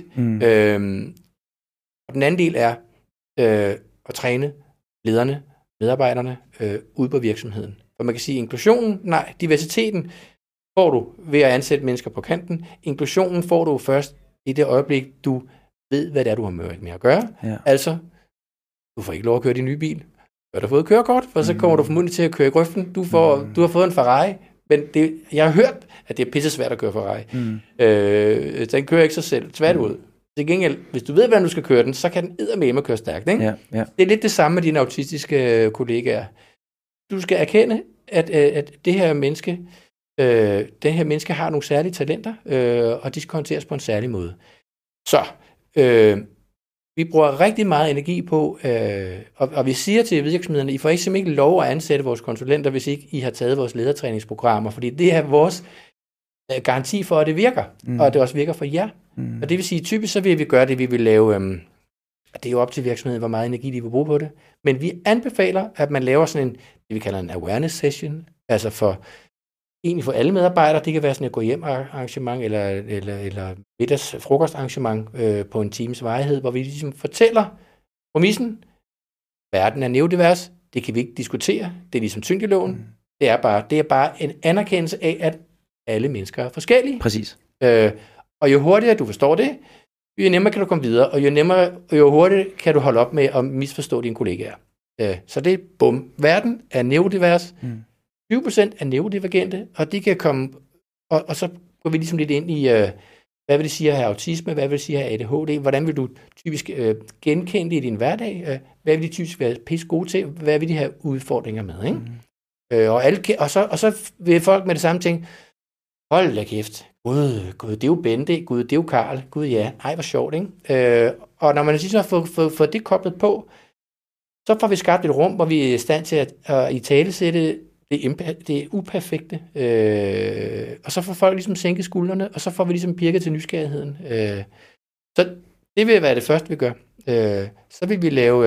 Og den anden del er at træne lederne, medarbejderne ude på virksomheden. For man kan sige, inklusionen, nej, diversiteten får du ved at ansætte mennesker på kanten. Inklusionen får du først i det øjeblik, du ved, hvad det er, du har med at gøre. Ja. Altså, du får ikke lov at køre din nye bil. Du har fået kørekort, for så kommer du formodentlig til at køre i grøften. Du har fået en Ferrari, men jeg har hørt, at det er pisse svært at køre Ferrari. Den kører ikke sig selv, tværtimod. Til gengæld, hvis du ved, hvordan du skal køre den, så kan den eddermame køre stærkt. Ikke? Ja, ja. Det er lidt det samme med dine autistiske kollegaer. Du skal erkende, at det her menneske har nogle særlige talenter, og de skal håndteres på en særlig måde. Så vi bruger rigtig meget energi på, og vi siger til virksomhederne, I får simpelthen ikke lov at ansætte vores konsulenter, hvis ikke I har taget vores ledertræningsprogrammer, fordi det er vores garanti for, at det virker, og at det også virker for jer. Og det vil sige, typisk så vil vi gøre det, vi vil lave, det er jo op til virksomheden, hvor meget energi de vil bruge på det, men vi anbefaler, at man laver sådan en, det vi kalder en awareness session, altså egentlig for alle medarbejdere. Det kan være sådan et gå hjem arrangement eller middags frokostarrangement på en times varighed, hvor vi ligesom fortæller præmissen. Verden er neurdivers. Det kan vi ikke diskutere. Det er ligesom tyngdeloven. Det er bare en anerkendelse af, at alle mennesker er forskellige. Præcis. Og jo hurtigere du forstår det, jo nemmere kan du komme videre, og jo hurtigere kan du holde op med at misforstå dine kollegaer. Så det er bum. Verden er neurodivers. 20% er neurodivergente, og de kan komme, og så går vi ligesom lidt ind i, hvad vil det sige at have autisme, hvad vil det sige at have ADHD, hvordan vil du typisk genkende det i din hverdag, hvad vil de typisk være pisse gode til, hvad vil de have udfordringer med, ikke? Og så vil folk med det samme ting, hold da kæft, Gud, det er jo Bente, Gud, det er jo Karl, Gud ja, ej, hvor sjovt, ikke? Og når man ligesom har fået det koblet på, så får vi skabt et rum, hvor vi er i stand til at italesætte det uperfekte, og så får folk ligesom sænket skuldrene, og så får vi ligesom pirket til nysgerrigheden. Så det vil være det første, vi gør. Så vil vi lave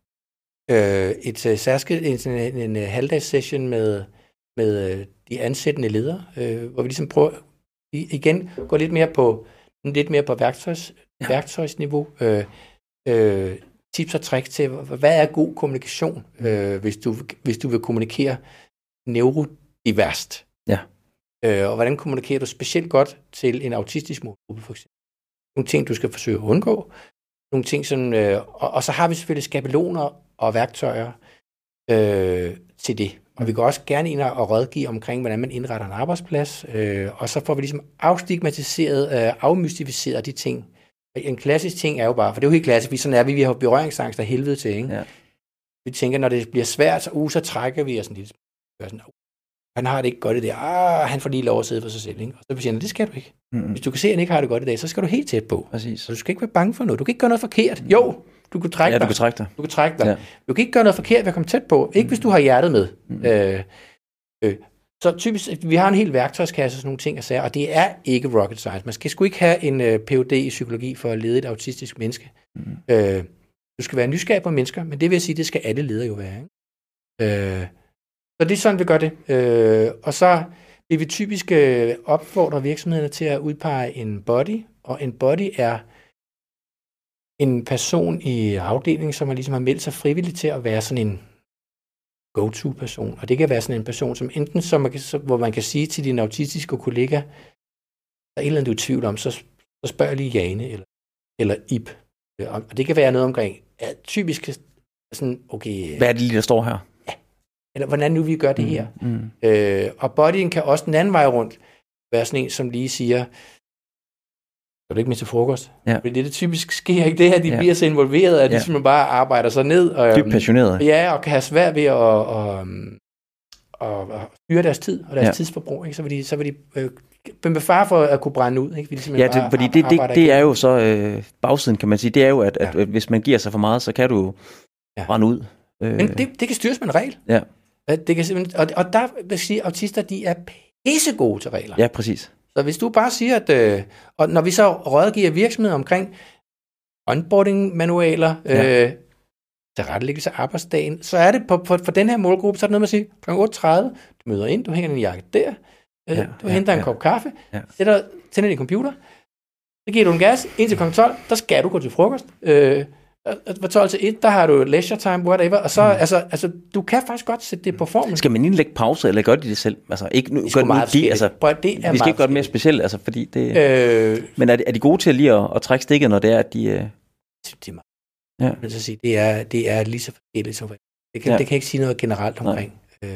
et særskilt en halvdags session med de ansættende ledere, hvor vi ligesom prøver igen gå lidt mere på værktøjsniveau. Tips og tricks til, hvad er god kommunikation, hvis du vil kommunikere neurodiverst. Ja. Og hvordan kommunikerer du specielt godt til en autistisk målgruppe, for eksempel. Nogle ting, du skal forsøge at undgå. Nogle ting, som, og så har vi selvfølgelig skabeloner og værktøjer til det. Og vi går også gerne ind og rådgive omkring, hvordan man indretter en arbejdsplads. Og så får vi ligesom afstigmatiseret, afmystificeret de ting. En klassisk ting er jo bare, for det er jo helt klassisk, sådan er vi har berøringsangst af helvede til, ikke? Ja. Vi tænker, når det bliver svært, så trækker vi os en lille sådan, han har det ikke godt i det, han får lige lov at sidde for sig selv, ikke? Og så siger han, det skal du ikke. Hvis du kan se, at han ikke har det godt i dag, så skal du helt tæt på. Præcis. Så du skal ikke være bange for noget. Du kan ikke gøre noget forkert. Jo, du kan trække dig. Du kan trække dig. Ja. Du kan ikke gøre noget forkert ved at komme tæt på. Ikke hvis du har hjertet med. Så typisk, vi har en hel værktøjskasse og sådan nogle ting at sige, og det er ikke rocket science. Man skal sgu ikke have en Ph.D. i psykologi for at lede et autistisk menneske. Du skal være nysgerrig på mennesker, men det vil sige, det skal alle ledere jo være. Ikke? Så det er sådan, vi gør det. Og så vil vi typisk opfordre virksomhederne til at udpege en body, og en body er en person i afdelingen, som ligesom har meldt sig frivilligt til at være sådan en go-to-person. Og det kan være sådan en person, som enten, hvor man kan sige til din autistiske kollega, der er et eller andet, du er i tvivl om, så spørg lige Jane eller Ib. Og det kan være noget omkring, typisk sådan, okay. Hvad er det lige, der står her? Ja. Eller hvordan nu vi gør det her. Og bodyen kan også den anden vej rundt. være sådan en, som lige siger, er du ikke med til frokost? Ja. Fordi det typisk sker ikke det her, de bliver så involveret, at de simpelthen bare arbejder sig ned. Og, dybt passionerede. Ja, og kan have svært ved at styre deres tid og deres tidsforbrug. Ikke? Så vil de med fare for at kunne brænde ud. Ikke? Fordi det er jo så bagsiden, kan man sige. Det er jo, at hvis man giver sig for meget, så kan du brænde ud. Men det kan styres med en regel. Ja. Det kan og der vil jeg sige, at autister, de er pissegode til regler. Ja, præcis. Så hvis du bare siger, at og når vi så rådgiver virksomheder omkring onboarding-manualer, tilrettelæggelse af arbejdsdagen, så er det for den her målgruppe, så er det noget med at sige, kl. 8.30, du møder ind, du hænger din jakke der, du henter en kop kaffe, tænder din computer, så giver du en gas, indtil kl. 12, der skal du gå til frokost. Fra 12 til 1, der har du leisure time, whatever, og så, altså, du kan faktisk godt sætte det på formen. Skal man indlægge pause, eller gør de det selv? Altså, ikke nu, det er meget forskelligt. Vi skal ikke gøre det mere specielt, altså, fordi det... Men er de gode til lige at trække stikket, når det er, at de... Det er meget. Ja. Sige, det er lige så forskelligt som det kan ikke sige noget generelt omkring.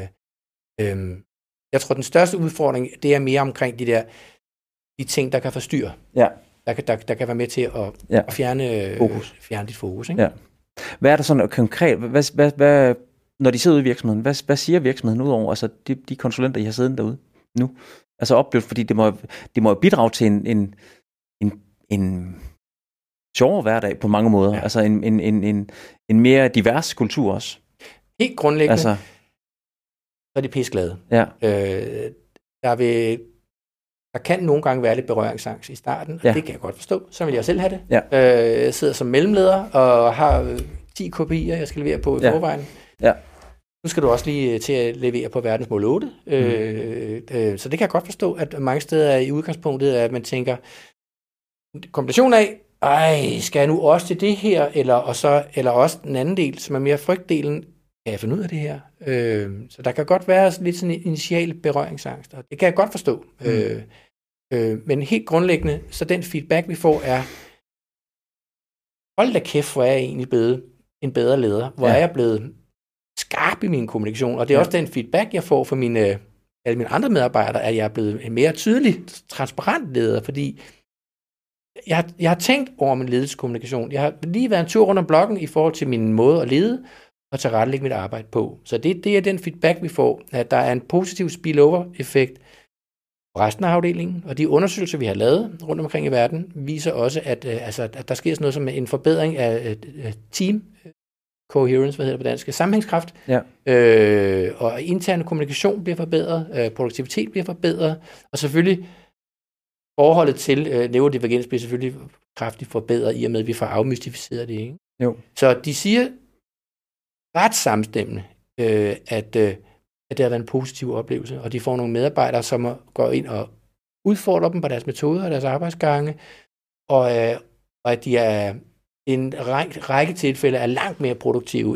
Jeg tror, den største udfordring, det er mere omkring de ting, der kan forstyrre. Ja. Der kan være med til at fjerne dit fokus. Ikke? Ja. Hvad er der sådan konkret? Hvad, når de sidder ude i virksomheden, hvad siger virksomheden udover altså de konsulenter, I har siddet derude nu? Altså oplevet, fordi det må jo bidrage til en sjovere hverdag på mange måder. Ja. Altså en mere divers kultur også. Helt grundlæggende, så er de pisseglade. Ja. Der kan nogle gange være lidt berøringsangst i starten, og det kan jeg godt forstå. Så vil jeg selv have det. Ja. Jeg sidder som mellemleder og har 10 kopier, jeg skal levere på i forvejen. Ja. Nu skal du også lige til at levere på verdensmål 8. Så det kan jeg godt forstå, at mange steder i udgangspunktet er, at man tænker, kombination af, skal jeg nu også til det her, eller også den anden del, som er mere frygtdelen, kan jeg finde ud af det her? Så der kan godt være lidt sådan en initial berøringsangst, og det kan jeg godt forstå. Men helt grundlæggende, så den feedback, vi får, er, hold da kæft, hvor er jeg egentlig blevet en bedre leder, hvor er jeg blevet skarp i min kommunikation, og det er også den feedback, jeg får fra alle mine andre medarbejdere, at jeg er blevet en mere tydelig, transparent leder, fordi jeg har tænkt over min ledelseskommunikation. Jeg har lige været en tur rundt om blokken i forhold til min måde at lede, og tilrettelægge mit arbejde på. Så det er den feedback, vi får, at der er en positiv spillover-effekt på resten af afdelingen, og de undersøgelser, vi har lavet rundt omkring i verden, viser også, at der sker sådan noget som en forbedring af team coherence, hvad hedder det på dansk, sammenhængskraft, og interne kommunikation bliver forbedret, produktivitet bliver forbedret, og selvfølgelig forholdet til neurodivergens bliver selvfølgelig kraftigt forbedret, i og med, at vi får afmystificeret det. Ikke? Jo. Så de siger ret samstemmende, at det har været en positiv oplevelse, og de får nogle medarbejdere, som går ind og udfordrer dem på deres metoder og deres arbejdsgange, og at de er i en række tilfælde er langt mere produktive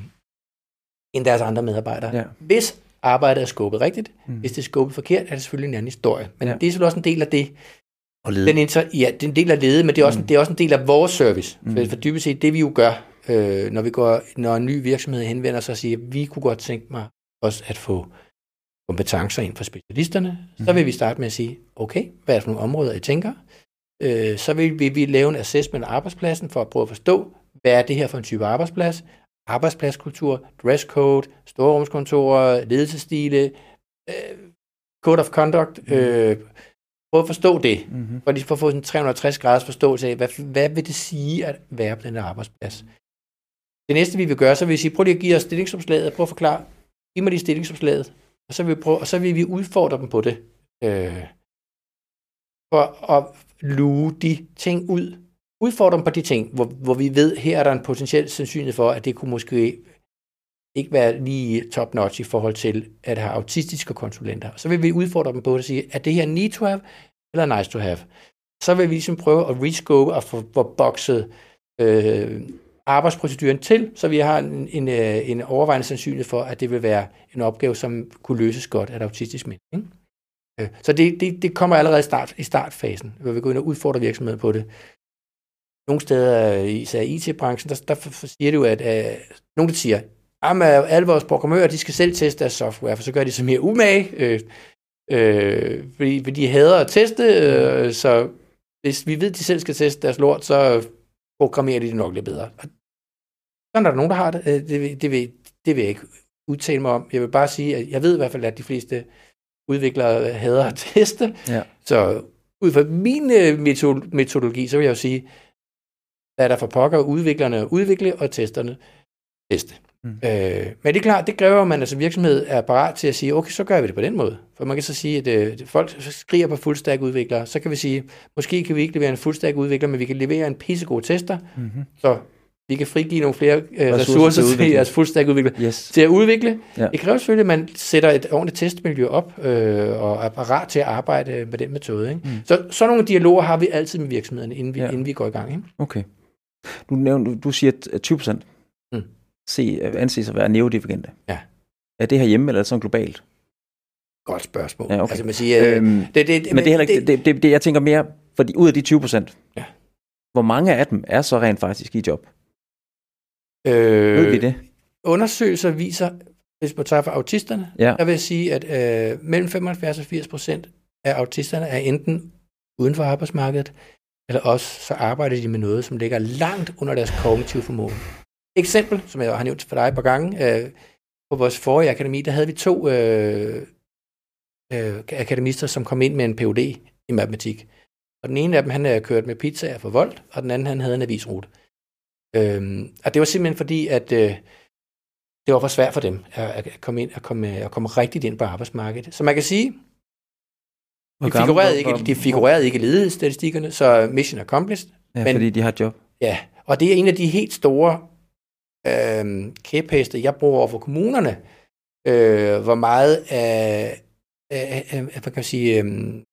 end deres andre medarbejdere. Ja. Hvis arbejdet er skubbet rigtigt, hvis det er skubbet forkert, er det selvfølgelig en anden historie. Men det er selvfølgelig også en del af det. Og lede. Det er en del af lede, men det er også en del af vores service. For dybest set, det vi jo gør, når en ny virksomhed henvender sig og siger, at vi kunne godt tænke mig også at få kompetencer ind for specialisterne, så vil vi starte med at sige, okay, hvad er det for nogle områder, I tænker? Så vil vi lave en assessment af arbejdspladsen for at prøve at forstå, hvad er det her for en type arbejdsplads, arbejdspladskultur, dresscode, storrumskontorer, ledelsesstile, code of conduct, prøve at forstå det, for at få en 360 graders forståelse af, hvad vil det sige at være på den her arbejdsplads. Det næste, vi vil gøre, så vil vi sige, prøv lige at give os stillingsopslaget, prøv at forklare, giv mig lige stillingsopslaget, og så vil vi udfordre dem på det, for at luge de ting ud. Udfordre dem på de ting, hvor vi ved, her er der en potentiel sandsynlighed for, at det kunne måske ikke være lige top-notch i forhold til at have autistiske konsulenter. Så vil vi udfordre dem på at sige, er det her need to have, eller nice to have? Så vil vi ligesom prøve at rescope og få bokset arbejdsproceduren til, så vi har en overvejende sandsynlighed for, at det vil være en opgave, som kunne løses godt af et autistisk menneske. Så det kommer allerede i startfasen, hvor vi går ind og udfordrer virksomheden på det. Nogle steder, især i IT-branchen, der siger det jo, at nogen der siger, at alle vores programmører, de skal selv teste deres software, for så gør de så mere umage. Fordi de hader at teste, så hvis vi ved, at de selv skal teste deres lort, så programmerer de det nok lidt bedre. Og sådan er der nogen, der har det. Det vil jeg ikke udtale mig om. Jeg vil bare sige, at jeg ved i hvert fald, at de fleste udviklere hader at teste. Ja. Så ud fra min metodologi, så vil jeg jo sige, at der for pokker udviklerne udvikle, og testerne teste. Men det er klart, det kræver, at man som virksomhed er parat til at sige, okay, så gør vi det på den måde. For man kan så sige, at folk skriger på full-stack-udviklere. Så kan vi sige, måske kan vi ikke levere en full-stack-udvikler, men vi kan levere en pissegod tester, så vi kan frigive nogle flere ressourcer til jeres full-stack-udvikler til at udvikle. Ja. Det kræver selvfølgelig, at man sætter et ordentligt testmiljø op, og er parat til at arbejde med den metode. Ikke? Så sådan nogle dialoger har vi altid med virksomhederne, inden vi går i gang. Ikke? Okay. Du siger, at 20% anses at være neurodivergente. Ja. Er det herhjemme, eller er det sådan globalt? Godt spørgsmål. Ja, okay. Altså, man siger, men det er heller ikke, det, jeg tænker mere, fordi ud af de 20%, hvor mange af dem er så rent faktisk i job? Ved vi det? Undersøgelser viser, hvis man tager for autisterne, der vil jeg sige, at mellem 75 og 80% af autisterne er enten uden for arbejdsmarkedet, eller også så arbejder de med noget, som ligger langt under deres kognitive formåen. Eksempel, som jeg har nævnt for dig et par gange, på vores forrige akademi, der havde vi 2 akademister, som kom ind med en Ph.D. i matematik. Og den ene af dem, han havde kørt med pizzaer for Volt, og den anden, han havde en avisrute. Og det var simpelthen fordi, at det var for svært for dem at komme ind og komme rigtigt ind på arbejdsmarkedet. Så man kan sige, de figurerede ikke i ledighedsstatistikkerne, så mission accomplished. Ja, men, fordi de har et job. Ja, og det er en af de helt store kæpheste, jeg bruger over for kommunerne, hvor meget af hvad kan man sige,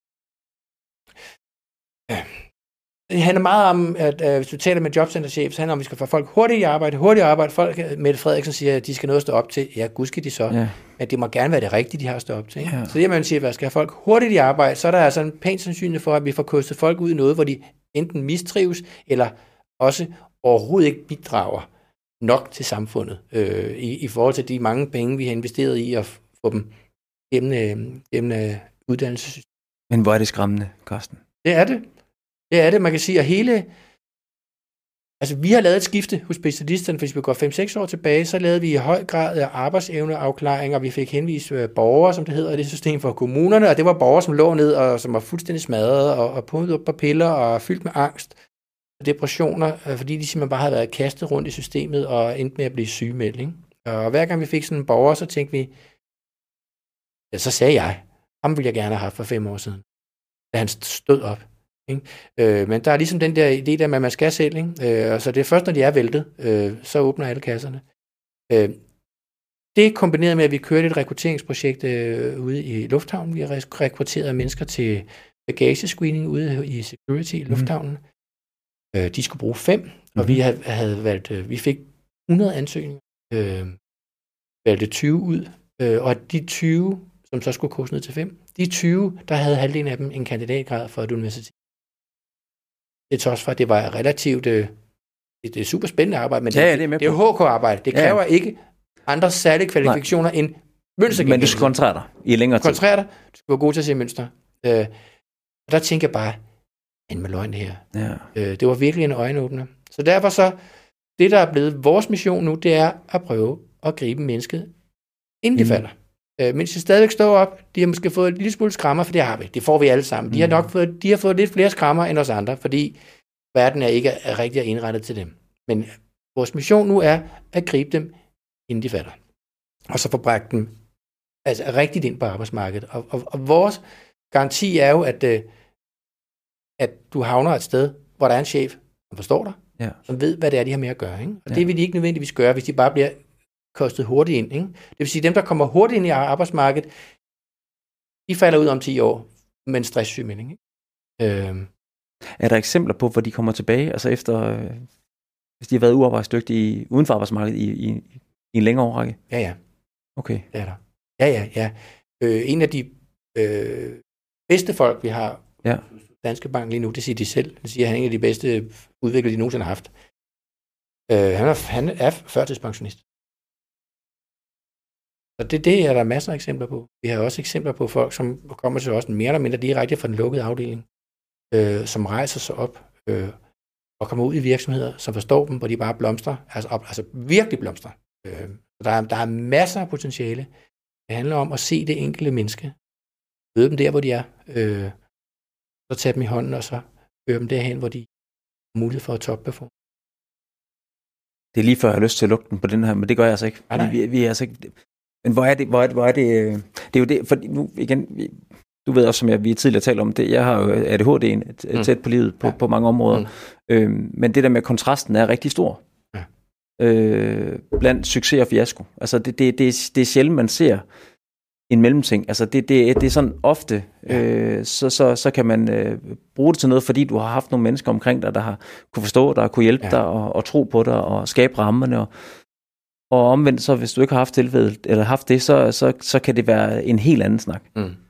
det handler meget om, at hvis du taler med jobcenterchef, så handler det om, at vi skal få folk hurtigt i arbejde. Folk, Mette Frederiksen siger, at de skal noget at stå op til. Ja, gud skal de så. Ja. Men det må gerne være det rigtige, de har at stå op til. Ja. Så det, man siger, at skal have folk hurtigt i arbejde, så er der altså en pænt sandsynlighed for, at vi får kostet folk ud i noget, hvor de enten mistrives, eller også overhovedet ikke bidrager nok til samfundet, i forhold til de mange penge, vi har investeret i at få dem gennem uddannelsessystemet. Men hvor er det skræmmende, Carsten? Det er det. Det er det, man kan sige, at altså vi har lavet et skifte hos specialisterne, hvis vi går 5-6 år tilbage, så lavede vi i høj grad arbejdsevneafklaringer, vi fik henvist borgere, som det hedder i det system for kommunerne, og det var borgere, som lå ned og som var fuldstændig smadret og pumpet op på piller og fyldt med angst og depressioner, fordi de simpelthen bare havde været kastet rundt i systemet og endte med at blive sygemeldt. Ikke? Og hver gang vi fik sådan en borger, så tænkte vi, ja, så sagde jeg, ham ville jeg gerne have haft for 5 år siden, da han stod op. Men der er ligesom den der idé der med, at man skal selv, og så det er først, når de er væltet, så åbner alle kasserne. Det kombineret med, at vi kørte et rekrutteringsprojekt ude i lufthavnen. Vi har rekrutteret mennesker til bagagescreening ude i security i lufthavnen. De skulle bruge 5, og vi havde valgt, vi fik 100 ansøgninger, valgte 20 ud, og de 20, som så skulle koges ned til 5, de 20, der havde halvdelen af dem en kandidatgrad fra et universitet. Det er trods for, at det var relativt det er super spændende arbejde, men det er jo HK-arbejde. Det kræver ikke andre særlige kvalifikationer end mønstergenkendelse. Men du skal koncentrere dig i længere tid. Koncentrere dig. Du skal være god til at se mønster. Og der tænker jeg bare, med løgn det her. Ja. Det var virkelig en øjenåbner. Så derfor så, det der er blevet vores mission nu, det er at prøve at gribe mennesket, inden de falder. Mens de stadigvæk står op, de har måske fået en lille smule skrammer, for det har vi. Det får vi alle sammen. De har fået lidt flere skrammer end os andre, fordi verden er ikke rigtig indrettet til dem. Men vores mission nu er at gribe dem, inden de falder. Og så få bragt dem altså rigtigt ind på arbejdsmarkedet. Og vores garanti er jo, at du havner et sted, hvor der er en chef, som forstår dig, som ved, hvad det er, de har med at gøre. Ikke? Og det vil de ikke nødvendigvis gøre, hvis de bare bliver kostet hurtigt ind. Ikke? Det vil sige, at dem, der kommer hurtigt ind i arbejdsmarkedet, de falder ud om 10 år med en stresssygemelding. Er der eksempler på, hvor de kommer tilbage, altså efter, hvis de har været uarbejdsdygtige uden for arbejdsmarkedet i en længere årrække? Ja. Okay. Det er der. Ja. En af de bedste folk, vi har Danske Bank lige nu, det siger de selv. Det siger, at han er en af de bedste udviklere, de nogensinde har haft. Han er førtidspensionist. Så det er der masser af eksempler på. Vi har også eksempler på folk, som kommer til os mere eller mindre direkte fra den lukkede afdeling, som rejser sig op og kommer ud i virksomheder, som forstår dem, hvor de bare blomstrer, altså virkelig blomstrer. Der er masser af potentiale. Det handler om at se det enkelte menneske, møde dem der, hvor de er, så tage dem i hånden, og så føre dem derhen, hvor de har mulighed for at topperforme. Det er lige før, jeg har lyst til at lukke den på den her, men det gør jeg altså ikke. Vi er altså ikke. Men hvor er det? Det er jo det, for nu igen, du ved også, som vi tidligere talte om det, jeg har jo ADHD'en tæt på livet på mange områder, men det der med kontrasten er rigtig stor. Blandt succes og fiasko. Altså det er sjældent, man ser en mellemting. Altså det er sådan ofte, så kan man bruge det til noget, fordi du har haft nogle mennesker omkring dig, der har kunne forstå dig, kunne hjælpe dig og tro på dig og skabe rammerne. Og omvendt, så hvis du ikke har haft tilfældet, eller haft det, så kan det være en helt anden snak.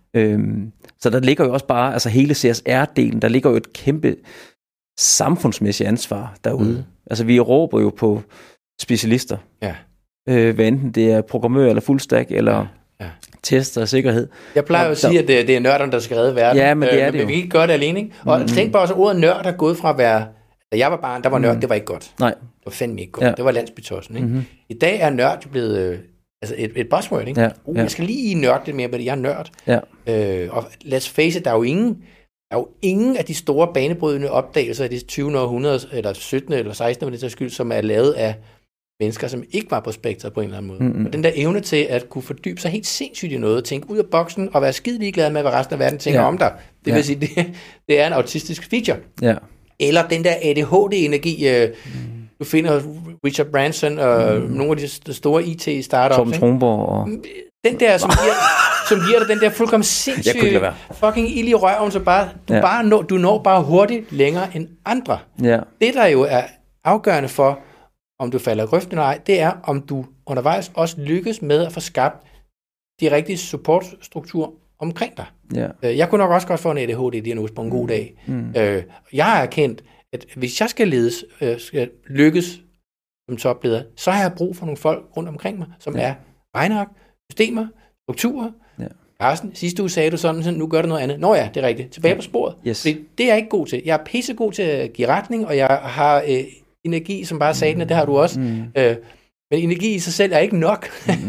Så der ligger jo også bare, altså hele CSR-delen, der ligger jo et kæmpe samfundsmæssigt ansvar derude. Altså vi råber jo på specialister. Hvad enten det er programmør eller fullstack, eller tester og sikkerhed. Jeg plejer jo at sige, at det er nørderne, der skal redde verden. Ja, men det er det men vi kan ikke gøre det alene, ikke? Og tænk bare også, at ordet nørd er gået fra at være, da jeg var barn, der var nørd, det var ikke godt. Nej. Det var fandme ikke godt. Det var landsbytossen, ikke? I dag er nørd blevet et buzzword, ikke? Jeg skal lige nørde lidt mere, men jeg er nørd. Og let's face it, der er jo ingen af de store banebrydende opdagelser af det 20. århundrede, eller 17. eller 16. med det tages skyld, som er lavet af mennesker, som ikke var på spektret på en eller anden måde. Og den der evne til at kunne fordybe sig helt sindssygt i noget, tænke ud af boksen og være skide ligeglad med, hvad resten af verden tænker om dig. Det vil sige, det er en autistisk feature. Eller den der ADHD-energi, du finder Richard Branson og nogle af de store IT-startups. Torben Tromborg og... Den der, som giver dig den der fuldkommen sindssyge fucking ild i røven, så bare du når bare hurtigt længere end andre. Det der jo er afgørende for, om du falder i grøften eller ej, det er, om du undervejs også lykkes med at få skabt de rigtige supportstrukturer omkring dig. Jeg kunne nok også godt få en ADHD-diagnose på en god dag. Jeg har erkendt, at hvis jeg skal ledes, skal lykkes som topleder, så har jeg brug for nogle folk rundt omkring mig, som er regneark, systemer, strukturer. Carsten, sidste uge sagde du sådan, nu gør du noget andet. Nå ja, det er rigtigt. Tilbage på sporet. Fordi det er jeg ikke god til. Jeg er pissegod til at give retning, og jeg har energi, som bare sagde det har du også. Men energi i sig selv er ikke nok.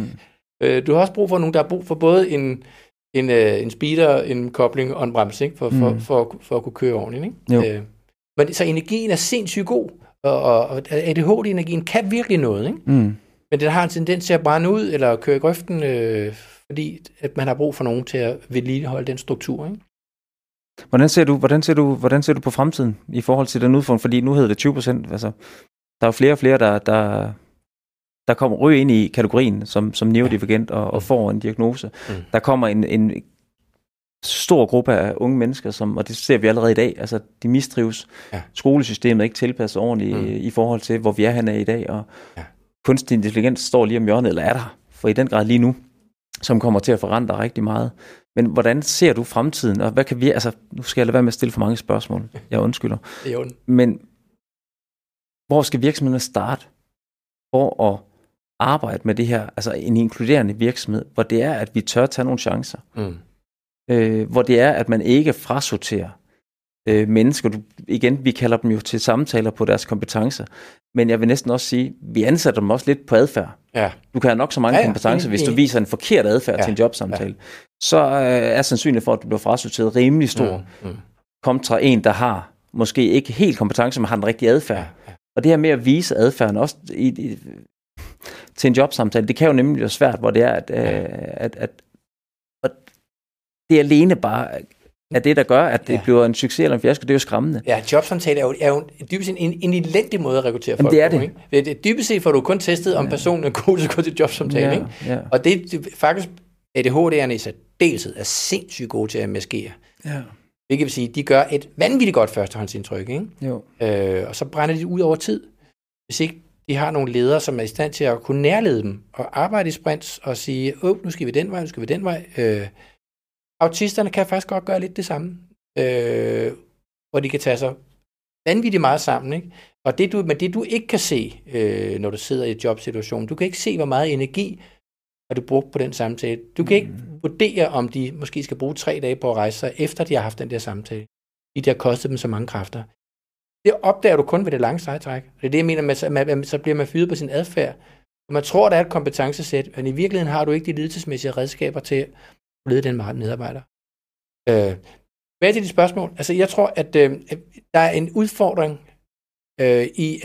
Du har også brug for nogen, der har brug for både en speeder, en kobling og en bremse, ikke? For at kunne køre ordentligt. Ikke? Men så energien er sindssygt god, og ADHD-energien kan virkelig noget. Ikke? Men det har en tendens til at brænde ud, eller køre i grøften, fordi at man har brug for nogen til at vedligeholde den struktur. Ikke? Hvordan ser du på fremtiden i forhold til den udfordring? Fordi nu hedder det 20%. Altså, der er jo flere og flere, der kommer ryge ind i kategorien som neurodivergent og får en diagnose. Der kommer en stor gruppe af unge mennesker, og det ser vi allerede i dag, altså de mistrives. Skolesystemet er ikke tilpasset ordentligt i forhold til, hvor vi er henne i dag, og kunstig intelligens står lige om hjørnet, eller er der, for i den grad lige nu, som kommer til at forandre rigtig meget. Men hvordan ser du fremtiden, og hvad kan vi, altså nu skal jeg lade være med at stille for mange spørgsmål, jeg undskylder. Men hvor skal virksomhederne starte for at arbejde med det her, altså en inkluderende virksomhed, hvor det er, at vi tør tage nogle chancer. Hvor det er, at man ikke frasorterer mennesker. Igen, vi kalder dem jo til samtaler på deres kompetencer, men jeg vil næsten også sige, vi ansætter dem også lidt på adfærd. Du kan have nok så mange kompetencer, hvis du viser en forkert adfærd til en jobsamtale. Så er sandsynligheden for, at du bliver frasorteret rimelig stor, kontra en, der har måske ikke helt kompetence, men har den rigtige adfærd. Og det her med at vise adfærden også til en jobsamtale, det kan jo nemlig være svært, hvor det er, at det alene bare er det, der gør, at det bliver en succes eller en fiasko. Det er jo skræmmende. Ja, jobsamtale er jo dybest set en elendig måde at rekruttere folk det er det. På. Ikke? Dybest set får du kun testet, om personen er god til at gå til jobsamtale. Ikke? Og det faktisk, ADHD'erne i særdeleshed er sindssygt gode til at maskere. Hvilket vil sige, de gør et vanvittigt godt førstehåndsindtryk. Ikke? Og så brænder de ud over tid. Hvis ikke de har nogle ledere, som er i stand til at kunne nærlede dem og arbejde i sprints og sige, nu skal vi den vej, nu skal vi den vej. Autisterne kan faktisk godt gøre lidt det samme, hvor de kan tage sig vanvittigt meget sammen. Ikke? Og det du ikke kan se, når du sidder i et jobsituation, du kan ikke se, hvor meget energi har du brugt på den samtale. Du kan ikke vurdere, om de måske skal bruge 3 dage på at rejse sig, efter de har haft den der samtale. Det har kostet dem så mange kræfter. Det opdager du kun ved det lange sejtræk. Det er det, jeg mener med, så bliver man fyret på sin adfærd. Og man tror, der er et kompetencesæt, men i virkeligheden har du ikke de ledelsesmæssige redskaber til at lede den medarbejder. Hvad er det dit spørgsmål? Altså, jeg tror, at der er en udfordring i,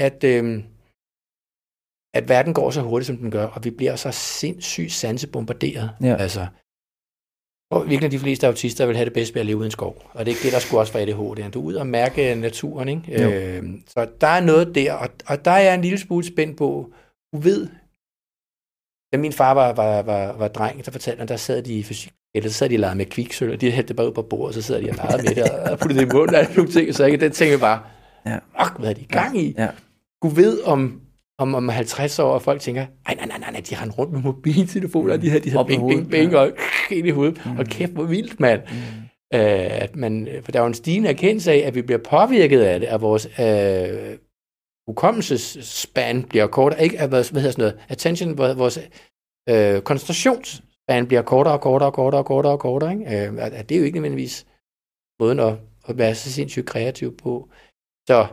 at verden går så hurtigt, som den gør, og vi bliver så sindssygt sansebombarderet. Ja. Altså, og virkelig de fleste autister vil have det bedst ved at leve uden skov. Og det er ikke det, der skulle også være ADHD. Du er ud og mærke naturen, ikke? Så der er noget der, og der er jeg en lille smule spændt på. Du ved, da min far var dreng, der fortalte han, der sad de i fysik, eller så sad de og legede med kviksølv, og de hældte det bare ud på bordet, og så sidder de og legede med det, og puttede det i munden, og alle nogle ting, så ikke. Den tænker bare, hvad er de i gang i? Ja. Du ved om 50 år, og folk tænker, nej, de har rundt med mobiltelefoner, de har bing, og ind i hovedet, og kæft, hvor vildt, mand. For der er jo en stigende erkendelse af, at vi bliver påvirket af det, at vores hukommelsesspan bliver kortere, ikke af, hvad hedder sådan noget, attention, vores koncentrationsspan bliver kortere, ikke? Det er jo ikke nødvendigvis måden at være så sindssygt kreativ på. Så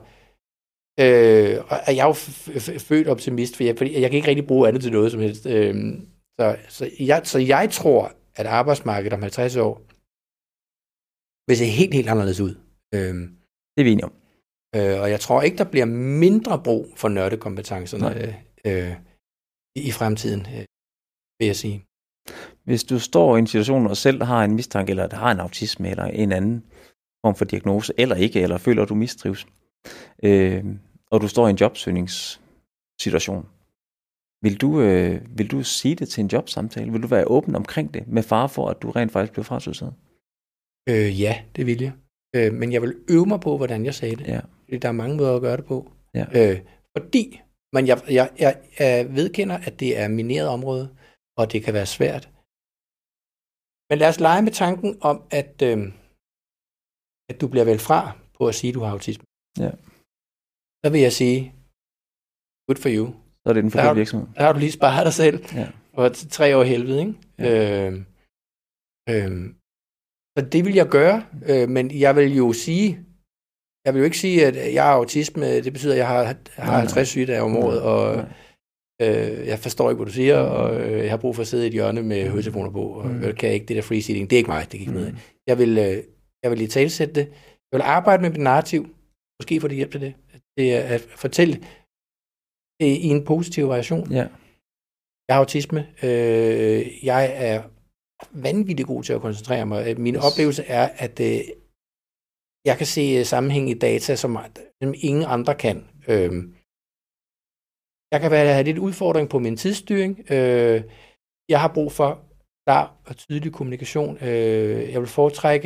og jeg er jo født optimist, for jeg kan ikke rigtig bruge andet til noget som helst. Så jeg tror, at arbejdsmarkedet om 50 år vil se helt, helt anderledes ud. Det er vi enige om. Og jeg tror ikke, der bliver mindre brug for nørdekompetencerne i fremtiden, vil jeg sige. Hvis du står i en situation og selv har en mistanke, eller har en autisme, eller en anden form for diagnose, eller ikke, eller føler, at du mistrives, og du står i en jobsøgningssituation, vil du sige det til en jobsamtale? Vil du være åben omkring det, med fare for, at du rent faktisk bliver frasorteret? Ja, det vil jeg. Men jeg vil øve mig på, hvordan jeg sagde det. Ja. Fordi der er mange måder at gøre det på. Ja. Fordi jeg vedkender, at det er mineret område, og det kan være svært. Men lad os lege med tanken om, at du bliver vel fra på at sige, at du har autisme. Ja. Så vil jeg sige, good for you. Så er det den forkerte virksomhed. Der har du lige sparet dig selv for 3 år helvede, ikke? Ja. Så det vil jeg gøre, men jeg vil jo ikke sige, at jeg har autisme, det betyder, at jeg har 50 sygedage om året, og jeg forstår ikke, hvad du siger, og jeg har brug for at sidde i et hjørne med høretelefoner på, og kan jeg ikke det der free seating, det er ikke mig, det kan ikke noget. Jeg vil lige talsætte det. Jeg vil arbejde med mit narrativ, måske få det hjælp til det. Det er at fortælle det i en positiv variation. Ja. Jeg har autisme. Jeg er vanvittigt god til at koncentrere mig. Min oplevelse er, at jeg kan se sammenhæng i data, som ingen andre kan. Jeg kan have lidt udfordring på min tidsstyring. Jeg har brug for klar og tydelig kommunikation. Jeg vil foretrække,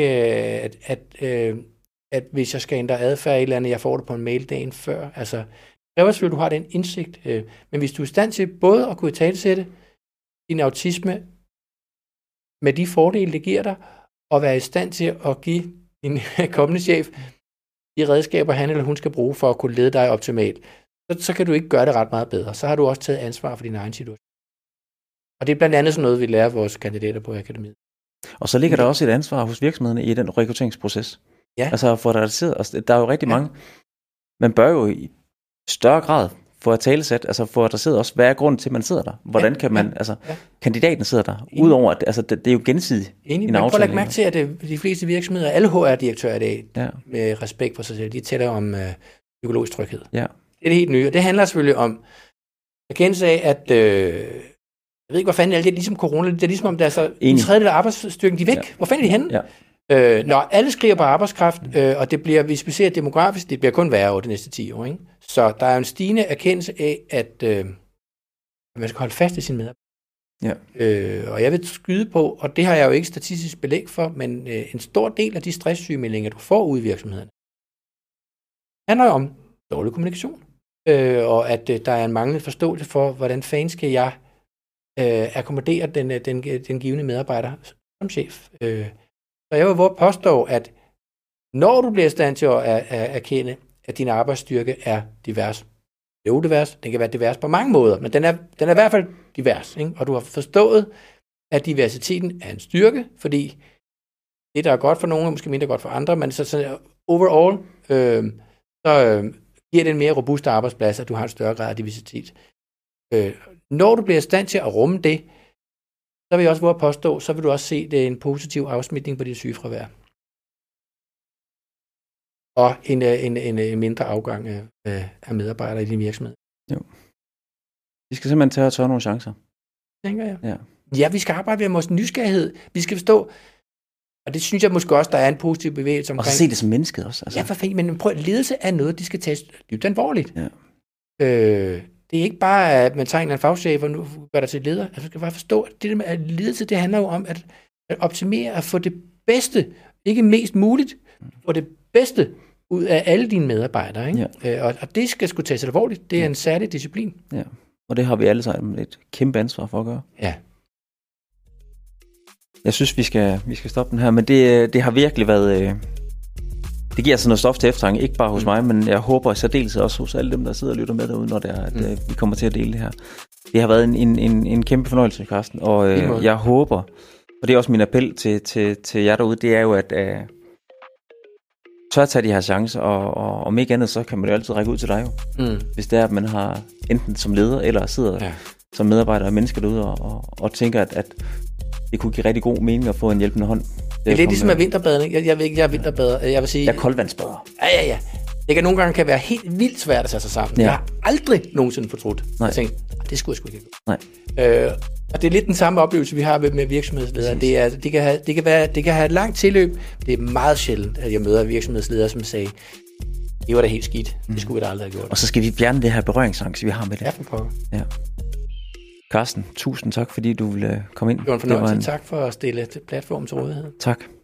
at hvis jeg skal ændre adfærd i et eller andet, jeg får det på en mail dagen før. Altså, det kræver selvfølgelig, at du har den indsigt. Men hvis du er i stand til både at kunne italesætte din autisme med de fordele, det giver dig, og være i stand til at give din kommende chef de redskaber, han eller hun skal bruge for at kunne lede dig optimalt, så kan du ikke gøre det ret meget bedre. Så har du også taget ansvar for din egen situation. Og det er blandt andet sådan noget, vi lærer vores kandidater på akademiet. Og så ligger der også et ansvar hos virksomhederne i den rekrutteringsproces. Ja. Altså for der er jo rigtig mange. Man bør jo i større grad få at talesæt, altså få adresseret også, hvad er grunden til, at man sidder der? Hvordan kan man, kandidaten sidder der, udover at det er jo gensidigt en aftale. Man får lagt mærke til, at de fleste virksomheder, alle HR-direktører i dag, med respekt for sig selv, de tæller om psykologisk tryghed. Ja. Det er det helt nye, og det handler selvfølgelig om erkendelse af, at jeg ved ikke, hvor fanden er det, ligesom corona, det er ligesom om, der er så en tredjedel af arbejdsstyrken, de er væk. Ja. Hvor fanden er de henne? Ja. Når alle skriger på arbejdskraft, og det bliver, hvis vi ser demografisk, det bliver kun værre over de næste 10 år. Ikke? Så der er en stigende erkendelse af, at man skal holde fast i sin medarbejder. Ja. Og jeg vil skyde på, og det har jeg jo ikke statistisk belæg for, men en stor del af de stresssygemeldinger, du får ude i virksomheden, handler jo om dårlig kommunikation. Og at der er en manglende forståelse for, hvordan fanden skal jeg akkommodere den givende medarbejder som chef. Så jeg vil våge påstå, at når du bliver i stand til at erkende, at din arbejdsstyrke er divers, den kan være divers på mange måder, men den er i hvert fald divers, ikke? Og du har forstået, at diversiteten er en styrke, fordi det, der er godt for nogle, er måske mindre godt for andre, men så overall, giver det en mere robust arbejdsplads, at du har en større grad af diversitet. Når du bliver i stand til at rumme det, så vil jeg også våge at påstå, så vil du også se, det er en positiv afsmitning på dit sygefravær. Og en mindre afgang af medarbejdere i din virksomhed. Jo. Vi skal simpelthen tage og tage nogle chancer. Tænker jeg. Ja. Ja, vi skal arbejde med vores nysgerrighed. Vi skal forstå, og det synes jeg måske også, der er en positiv bevægelse omkring. Og så se det som mennesket også. Altså. Ja, for fint, men prøv, ledelse er noget, de skal tages dybt alvorligt. Ja. Det er ikke bare, at man tager en eller anden fagchef og nu gør dig til leder. Altså, du skal bare forstå, at det der med ledelse, det handler jo om at optimere, at få det bedste, ikke mest muligt, få det bedste ud af alle dine medarbejdere. Ikke? Ja. Og det skal sgu tages alvorligt. Det er en særlig disciplin. Ja, og det har vi alle sammen et kæmpe ansvar for at gøre. Ja. Jeg synes, vi skal stoppe den her, men det har virkelig været... Det giver altså noget stof til eftertanke, ikke bare hos mig, men jeg håber i særdeleshed også hos alle dem, der sidder og lytter med derude, når det er, at vi kommer til at dele det her. Det har været en kæmpe fornøjelse, Carsten, og jeg håber, og det er også min appel til jer derude, det er jo, at tør at tage de her chancer, og om ikke andet, så kan man jo altid række ud til dig jo. Hvis det er, at man har enten som leder, eller sidder som medarbejder og mennesker derude, og tænker, at det kunne give rigtig god mening at få en hjælpende hånd. Det er lidt ligesom at vinterbadning. Jeg er vinterbader. Jeg vil sige... Jeg er koldvandsbader. Ja. Det kan nogle gange være helt vildt svært at tage sig sammen. Ja. Jeg har aldrig nogensinde fortrudt. Jeg tænkte, det skulle jeg sgu ikke. Nej. Og det er lidt den samme oplevelse, vi har med virksomhedsledere. Det kan have et langt tilløb. Det er meget sjældent, at jeg møder virksomhedsledere, som sagde, det var da helt skidt. Det skulle vi da aldrig have gjort. Og så skal vi fjerne det her berøringsangst, vi har med det. Ja, for pokker. Ja. Carsten, tusind tak, fordi du ville komme ind. Det var en fornøjelse. Tak for at stille platformen til rådighed. Tak.